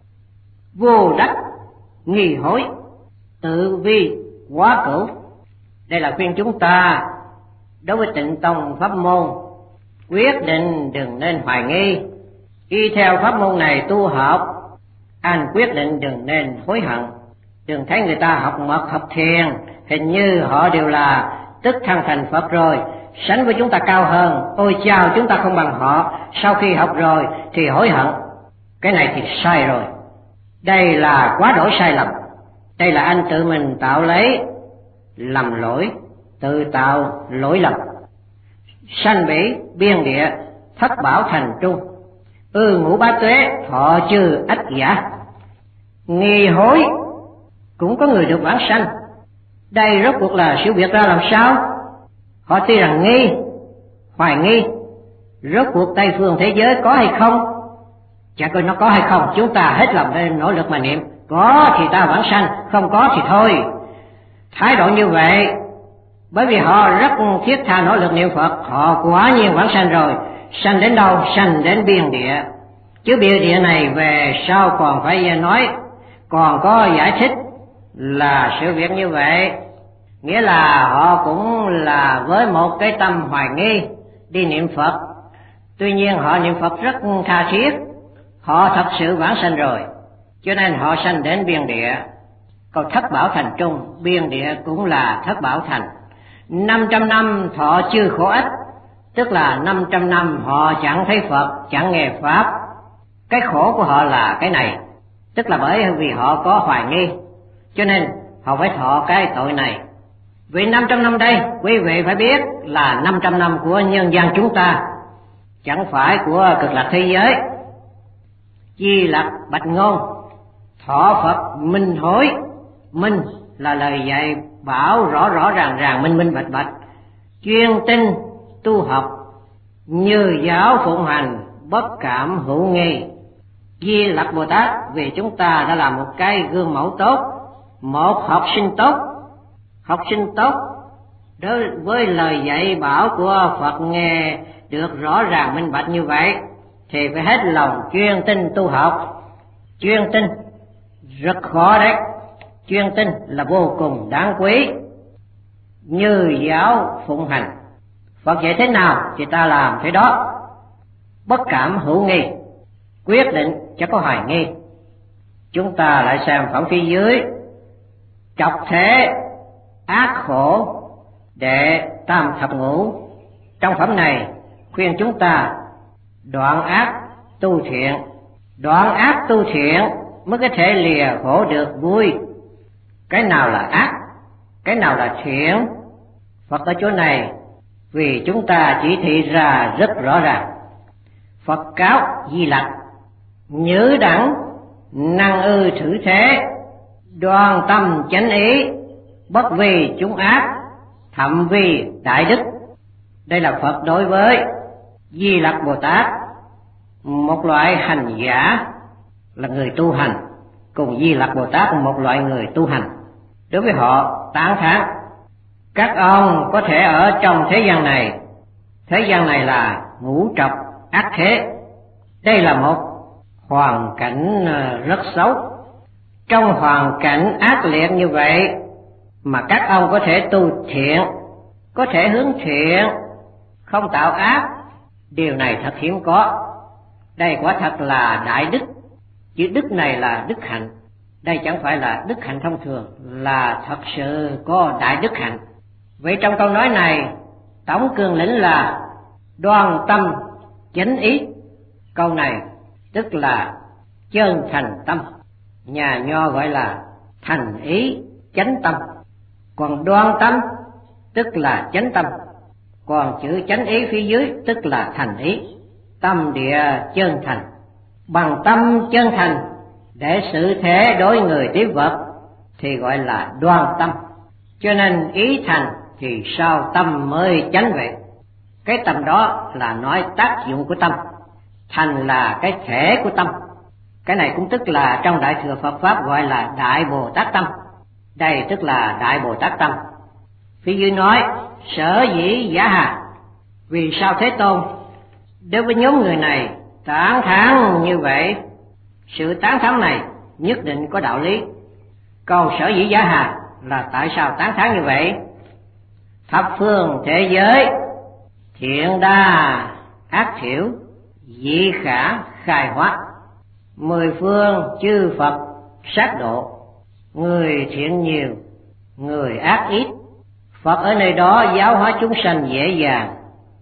vô đắc nghi hối, tự vi quá cửu. Đây là khuyên chúng ta đối với Tịnh Tông pháp môn, quyết định đừng nên hoài nghi, y theo pháp môn này tu học. Anh quyết định đừng nên hối hận, đừng thấy người ta học mật học thiền hình như họ đều là tức thăng thành Phật rồi, sánh với chúng ta cao hơn, ôi chao chúng ta không bằng họ, sau khi học rồi thì hối hận. Cái này thì sai rồi, đây là quá đỗi sai lầm. Đây là anh tự mình tạo lấy lầm lỗi, tự tạo lỗi lầm. Sanh bỉ biên địa, thất bảo thành trung, ư ngũ bá tuế thọ chư ách giả. Nghi hối cũng có người được vãng sanh. Đây rốt cuộc là sự việc ra làm sao? Họ tuy rằng nghi, hoài nghi, rốt cuộc Tây phương thế giới có hay không? Chả coi nó có hay không, chúng ta hết lòng lên nỗ lực mà niệm. Có thì ta vãng sanh, không có thì thôi. Thái độ như vậy, bởi vì họ rất thiết tha nỗ lực niệm Phật, họ quả nhiên vãng sanh rồi. Sanh đến đâu? Sanh đến biên địa. Chứ biên địa này về sau còn phải nói, còn có giải thích là sự việc như vậy. Nghĩa là họ cũng là với một cái tâm hoài nghi đi niệm Phật. Tuy nhiên họ niệm Phật rất tha thiết, họ thật sự vãng sanh rồi, cho nên họ sanh đến biên địa. Còn thất bảo thành trung, biên địa cũng là thất bảo thành. Năm trăm năm thọ chư khổ ách, tức là năm trăm năm họ chẳng thấy Phật, chẳng nghe Pháp. Cái khổ của họ là cái này, tức là bởi vì họ có hoài nghi, cho nên họ phải thọ cái tội này. Vì năm trăm năm đây, quý vị phải biết là năm trăm năm của nhân gian chúng ta, chẳng phải của cực lạc thế giới. Di Lặc bạch ngôn, thọ Phật minh hối. Minh là lời dạy bảo rõ rõ ràng ràng, minh minh bạch bạch. Chuyên tinh tu học, như giáo phụng hành, bất cảm hữu nghi. Di Lặc Bồ Tát vì chúng ta đã làm một cái gương mẫu tốt, một học sinh tốt. Học sinh tốt đối với lời dạy bảo của Phật nghe được rõ ràng minh bạch như vậy thì phải hết lòng chuyên tinh tu học. Chuyên tinh rất khó đấy, chuyên tinh là vô cùng đáng quý. Như giáo phụng hành, Phật dạy thế nào thì ta làm thế đó. Bất cảm hữu nghi, quyết định chẳng có hoài nghi. Chúng ta lại xem phẩm phía dưới, trọc thế ác khổ đệ tam thập ngũ. Trong phẩm này khuyên chúng ta đoạn ác tu thiện, đoạn ác tu thiện mới có thể lìa khổ được vui. Cái nào là ác, cái nào là thiện, Phật ở chỗ này vì chúng ta chỉ thị ra rất rõ ràng. Phật cáo Di Lặc, nhữ đẳng năng ư thử thế, đoan tâm chánh ý, bất vì chúng ác, thậm vì đại đức. Đây là Phật đối với Di Lặc Bồ Tát, một loại hành giả là người tu hành, cùng Di Lặc Bồ Tát một loại người tu hành. Đối với họ tán thán, các ông có thể ở trong thế gian này, thế gian này là ngũ trọc ác thế. Đây là một hoàn cảnh rất xấu. Trong hoàn cảnh ác liệt như vậy mà các ông có thể tu thiện, có thể hướng thiện, không tạo ác, điều này thật hiếm có. Đây quả thật là đại đức. Chữ đức này là đức hạnh. Đây chẳng phải là đức hạnh thông thường, là thật sự có đại đức hạnh. Vậy trong câu nói này, tổng cương lĩnh là đoan tâm chánh ý. Câu này tức là chân thành tâm, nhà nho gọi là thành ý chánh tâm. Còn đoan tâm tức là chánh tâm, còn chữ chánh ý phía dưới tức là thành ý. Tâm địa chân thành, bằng tâm chân thành để xử thế đối người tiếp vật thì gọi là đoan tâm. Cho nên ý thành thì sao tâm mới chánh vậy. Cái tâm đó là nói tác dụng của tâm, thành là cái thể của tâm. Cái này cũng tức là trong Đại Thừa Phật Pháp gọi là Đại Bồ Tát Tâm. Đây tức là Đại Bồ Tát Tâm. Phía dưới nói sở dĩ giả hà. Vì sao Thế Tôn đối với nhóm người này tán thán như vậy? Sự tán thán này nhất định có đạo lý. Câu sở dĩ giả hà là tại sao tán thán như vậy? Thập phương thế giới thiện đa ác thiểu, dị khả khai hóa. Mười phương chư Phật sát độ, người thiện nhiều, người ác ít. Phật ở nơi đó giáo hóa chúng sanh dễ dàng.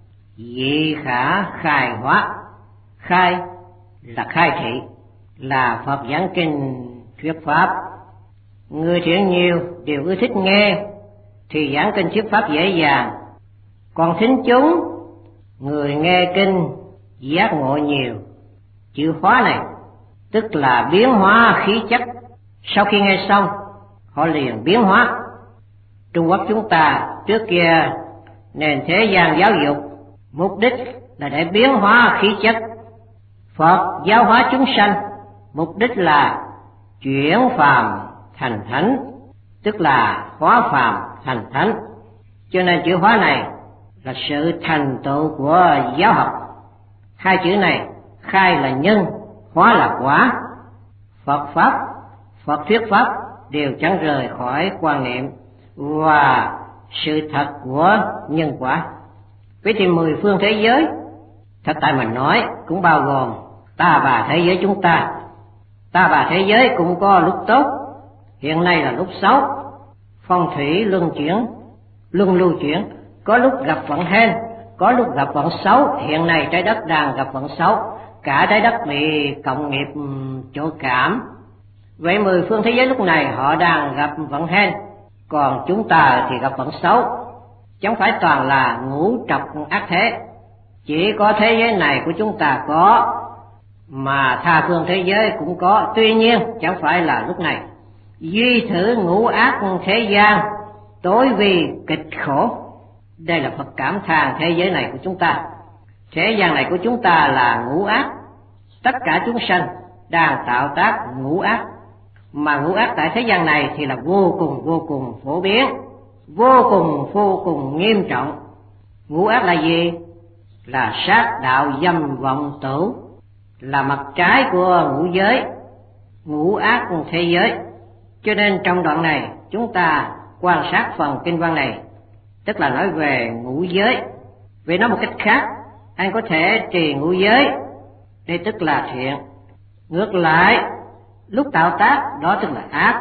Dị khả khai hóa. Khai là khai thị, là Phật giảng kinh thuyết pháp. Người thiện nhiều đều ưa thích nghe thì giảng kinh thuyết pháp dễ dàng. Còn thính chúng, người nghe kinh giác ngộ nhiều. Chữ hóa này tức là biến hóa khí chất. Sau khi nghe xong họ liền biến hóa. Trung Quốc chúng ta trước kia nền thế gian giáo dục mục đích là để biến hóa khí chất. Phật giáo hóa chúng sanh mục đích là chuyển phàm thành thánh, tức là hóa phàm thành thánh. Cho nên chữ hóa này là sự thành tựu của giáo học. Hai chữ này, khai là nhân, hóa là quả. Phật Pháp, Phật thuyết Pháp đều chẳng rời khỏi quan niệm và sự thật của nhân quả. Vậy thì mười phương thế giới, thật tại mình nói cũng bao gồm ta bà thế giới chúng ta. Ta bà thế giới cũng có lúc tốt, hiện nay là lúc xấu. Phong thủy luân chuyển, luân lưu chuyển, có lúc gặp vận hên, có lúc gặp vận xấu. Hiện nay trái đất đang gặp vận xấu, cả trái đất bị cộng nghiệp chỗ cảm. Vậy mười phương thế giới lúc này họ đang gặp vận hên, còn chúng ta thì gặp vận xấu. Chẳng phải toàn là ngũ trọc ác thế, chỉ có thế giới này của chúng ta có, mà tha phương thế giới cũng có. Tuy nhiên chẳng phải là lúc này. Duy thử ngũ ác thế gian, tối vì kịch khổ. Đây là Phật cảm thán thế giới này của chúng ta. Thế gian này của chúng ta là ngũ ác. Tất cả chúng sanh đang tạo tác ngũ ác. Mà ngũ ác tại thế gian này thì là vô cùng vô cùng phổ biến, vô cùng vô cùng nghiêm trọng. Ngũ ác là gì? Là sát đạo dâm vọng tử, là mặt trái của ngũ giới, ngũ ác thế giới. Cho nên trong đoạn này chúng ta quan sát phần kinh văn này, tức là nói về ngũ giới. Vì nói một cách khác, anh có thể trì ngũ giới, đây tức là thiện. Ngược lại, lúc tạo tác đó tức là ác,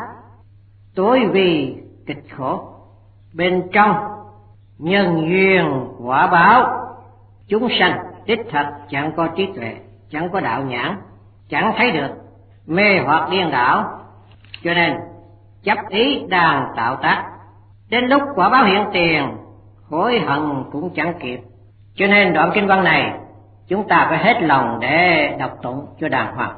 tối vì kịch khổ. Bên trong nhân duyên quả báo, chúng sanh đích thật chẳng có trí tuệ, chẳng có đạo nhãn, chẳng thấy được, mê hoặc điên đảo. Cho nên chấp ý đang tạo tác, đến lúc quả báo hiện tiền, hối hận cũng chẳng kịp. Cho nên đoạn kinh văn này chúng ta phải hết lòng để đọc tụng cho đàng hoàng.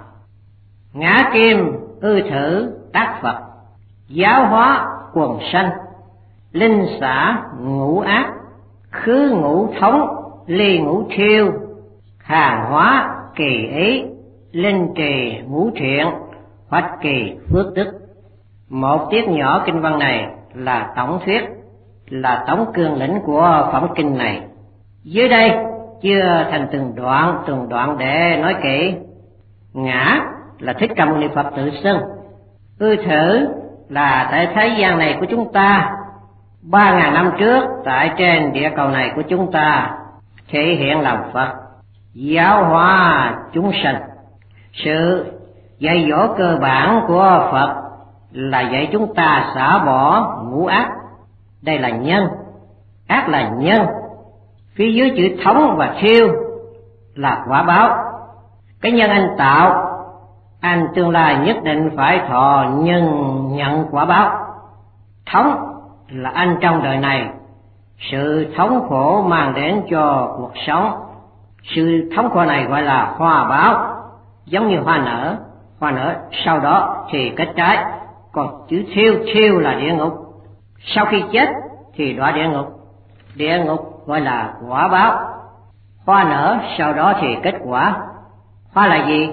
Ngã kim ư thử tác Phật, giáo hóa quần sanh, linh xả ngũ ác, khứ ngũ thống, ly ngũ thiêu, hàng hóa kỳ ý, linh trì ngũ thiện, hoạch kỳ phước đức. Một tiết nhỏ kinh văn này là tổng thuyết, là tổng cương lĩnh của phẩm kinh này. Dưới đây chưa thành từng đoạn từng đoạn để nói kỹ. Ngã là Thích Ca Mâu Ni Phật tự xưng. Ư thử là tại thế gian này của chúng ta, ba ngàn năm trước tại trên địa cầu này của chúng ta thể hiện làm Phật, giáo hóa chúng sanh. Sự dạy dỗ cơ bản của Phật là dạy chúng ta xả bỏ ngũ ác. Đây là nhân, ác là nhân. Phía dưới chữ thống và thiêu là quả báo. Cái nhân anh tạo, anh tương lai nhất định phải thọ nhân nhận quả báo. Thống là anh trong đời này sự thống khổ mang đến cho cuộc sống. Sự thống khổ này gọi là hoa báo, giống như hoa nở. Hoa nở sau đó thì kết trái. Còn chữ thiêu, thiêu là địa ngục. Sau khi chết thì đọa địa ngục. Địa ngục gọi là quả báo. Hoa nở sau đó thì kết quả. Hoa là gì?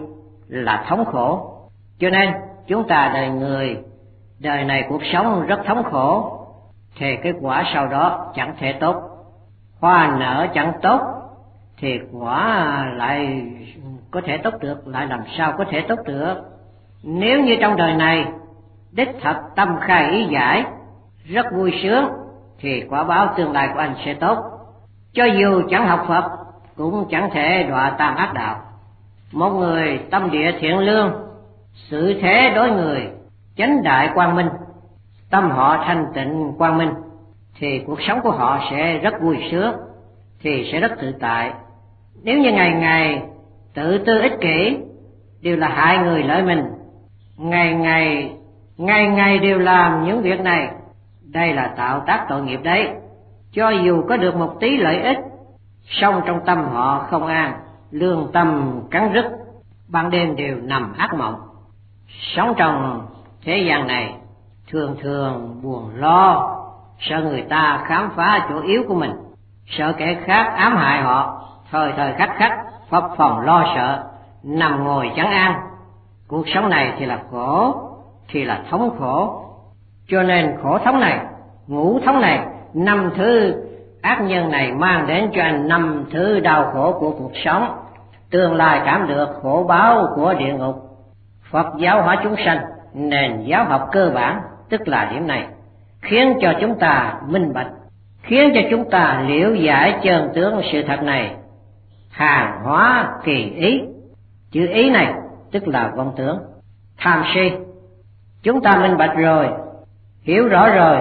là thống khổ. Cho nên chúng ta đời người, đời này cuộc sống rất thống khổ, thì cái quả sau đó chẳng thể tốt. Hoa nở chẳng tốt thì quả lại có thể tốt được, lại làm sao có thể tốt được. Nếu như trong đời này đích thật tâm khai ý giải, rất vui sướng, thì quả báo tương lai của anh sẽ tốt. Cho dù chẳng học Phật cũng chẳng thể đọa tam ác đạo. Một người tâm địa thiện lương, sự thế đối người chánh đại quang minh, tâm họ thanh tịnh quang minh, thì cuộc sống của họ sẽ rất vui sướng, thì sẽ rất tự tại. Nếu như ngày ngày tự tư ích kỷ, đều là hại người lợi mình, ngày ngày ngày ngày đều làm những việc này, đây là tạo tác tội nghiệp đấy. Cho dù có được một tí lợi ích, song trong tâm họ không an, lương tâm cắn rứt, ban đêm đều nằm ác mộng. Sống trong thế gian này thường thường buồn lo, sợ người ta khám phá chỗ yếu của mình, sợ kẻ khác ám hại họ, thời thời khắc khắc phập phồng lo sợ, nằm ngồi chẳng an. Cuộc sống này thì là khổ, thì là thống khổ. Cho nên khổ thống này, ngũ thống này, năm thứ ác nhân này mang đến cho anh năm thứ đau khổ của cuộc sống, tương lai cảm được khổ báo của địa ngục. Phật giáo hóa chúng sanh, nền giáo học cơ bản, tức là điểm này, khiến cho chúng ta minh bạch, khiến cho chúng ta liễu giải chân tướng sự thật này. Hàng hóa kỳ ý, chữ ý này tức là vọng tưởng, tham si. Chúng ta minh bạch rồi, hiểu rõ rồi,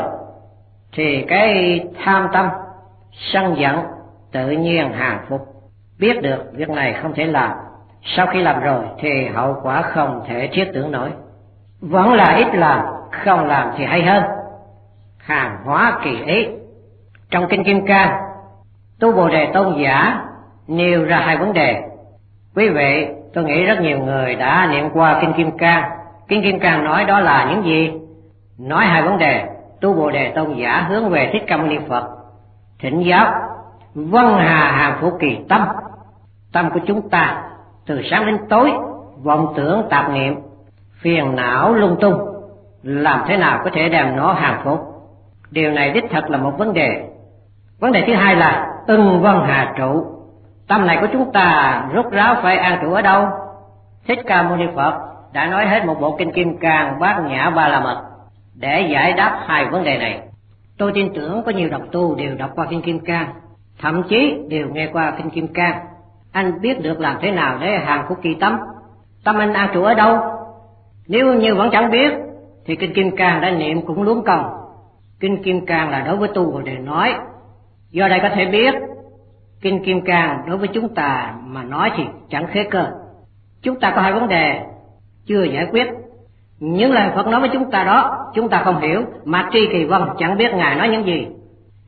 thì cái tham tâm, sân giận tự nhiên hàng phục. Biết được việc này không thể làm, sau khi làm rồi thì hậu quả không thể thiết tưởng nổi. Vẫn là ít làm, không làm thì hay hơn. Hàng hóa kỳ ý. Trong Kinh Kim Cang, Tu Bồ Đề Tôn giả nêu ra hai vấn đề. Quý vị, tôi nghĩ rất nhiều người đã niệm qua Kinh Kim Cang. Kinh Kim Cang nói đó là những gì? Nói hai vấn đề. Tu Bồ Đề Tôn giả hướng về Thích Ca Mâu Ni Phật thỉnh giáo: vân hà hàng phủ kỳ tâm. Tâm của chúng ta từ sáng đến tối vọng tưởng tạp niệm, phiền não lung tung, làm thế nào có thể đem nó hàng phục? Điều này đích thật là một vấn đề. Vấn đề thứ hai là ưng vân hà trụ. Tâm này của chúng ta rốt ráo phải an trụ ở đâu? Thích Ca Mâu Ni Phật đã nói hết một bộ Kinh Kim Cang Bát Nhã Ba La Mật để giải đáp hai vấn đề này. Tôi tin tưởng có nhiều độc tu đều đọc qua Kinh Kim Cang, thậm chí đều nghe qua Kinh Kim Cang. Anh biết được làm thế nào để hàng phục kỳ tâm? Tâm anh an trụ ở đâu? Nếu như vẫn chẳng biết thì Kinh Kim Cang đã niệm cũng luống công. Kinh Kim Cang là đối với tu Bồ Đề nói, do đây có thể biết Kinh Kim Cang đối với chúng ta mà nói thì chẳng khế cơ. Chúng ta có hai vấn đề chưa giải quyết. Những lời Phật nói với chúng ta đó chúng ta không hiểu, mà Tri Kỳ Vân chẳng biết Ngài nói những gì.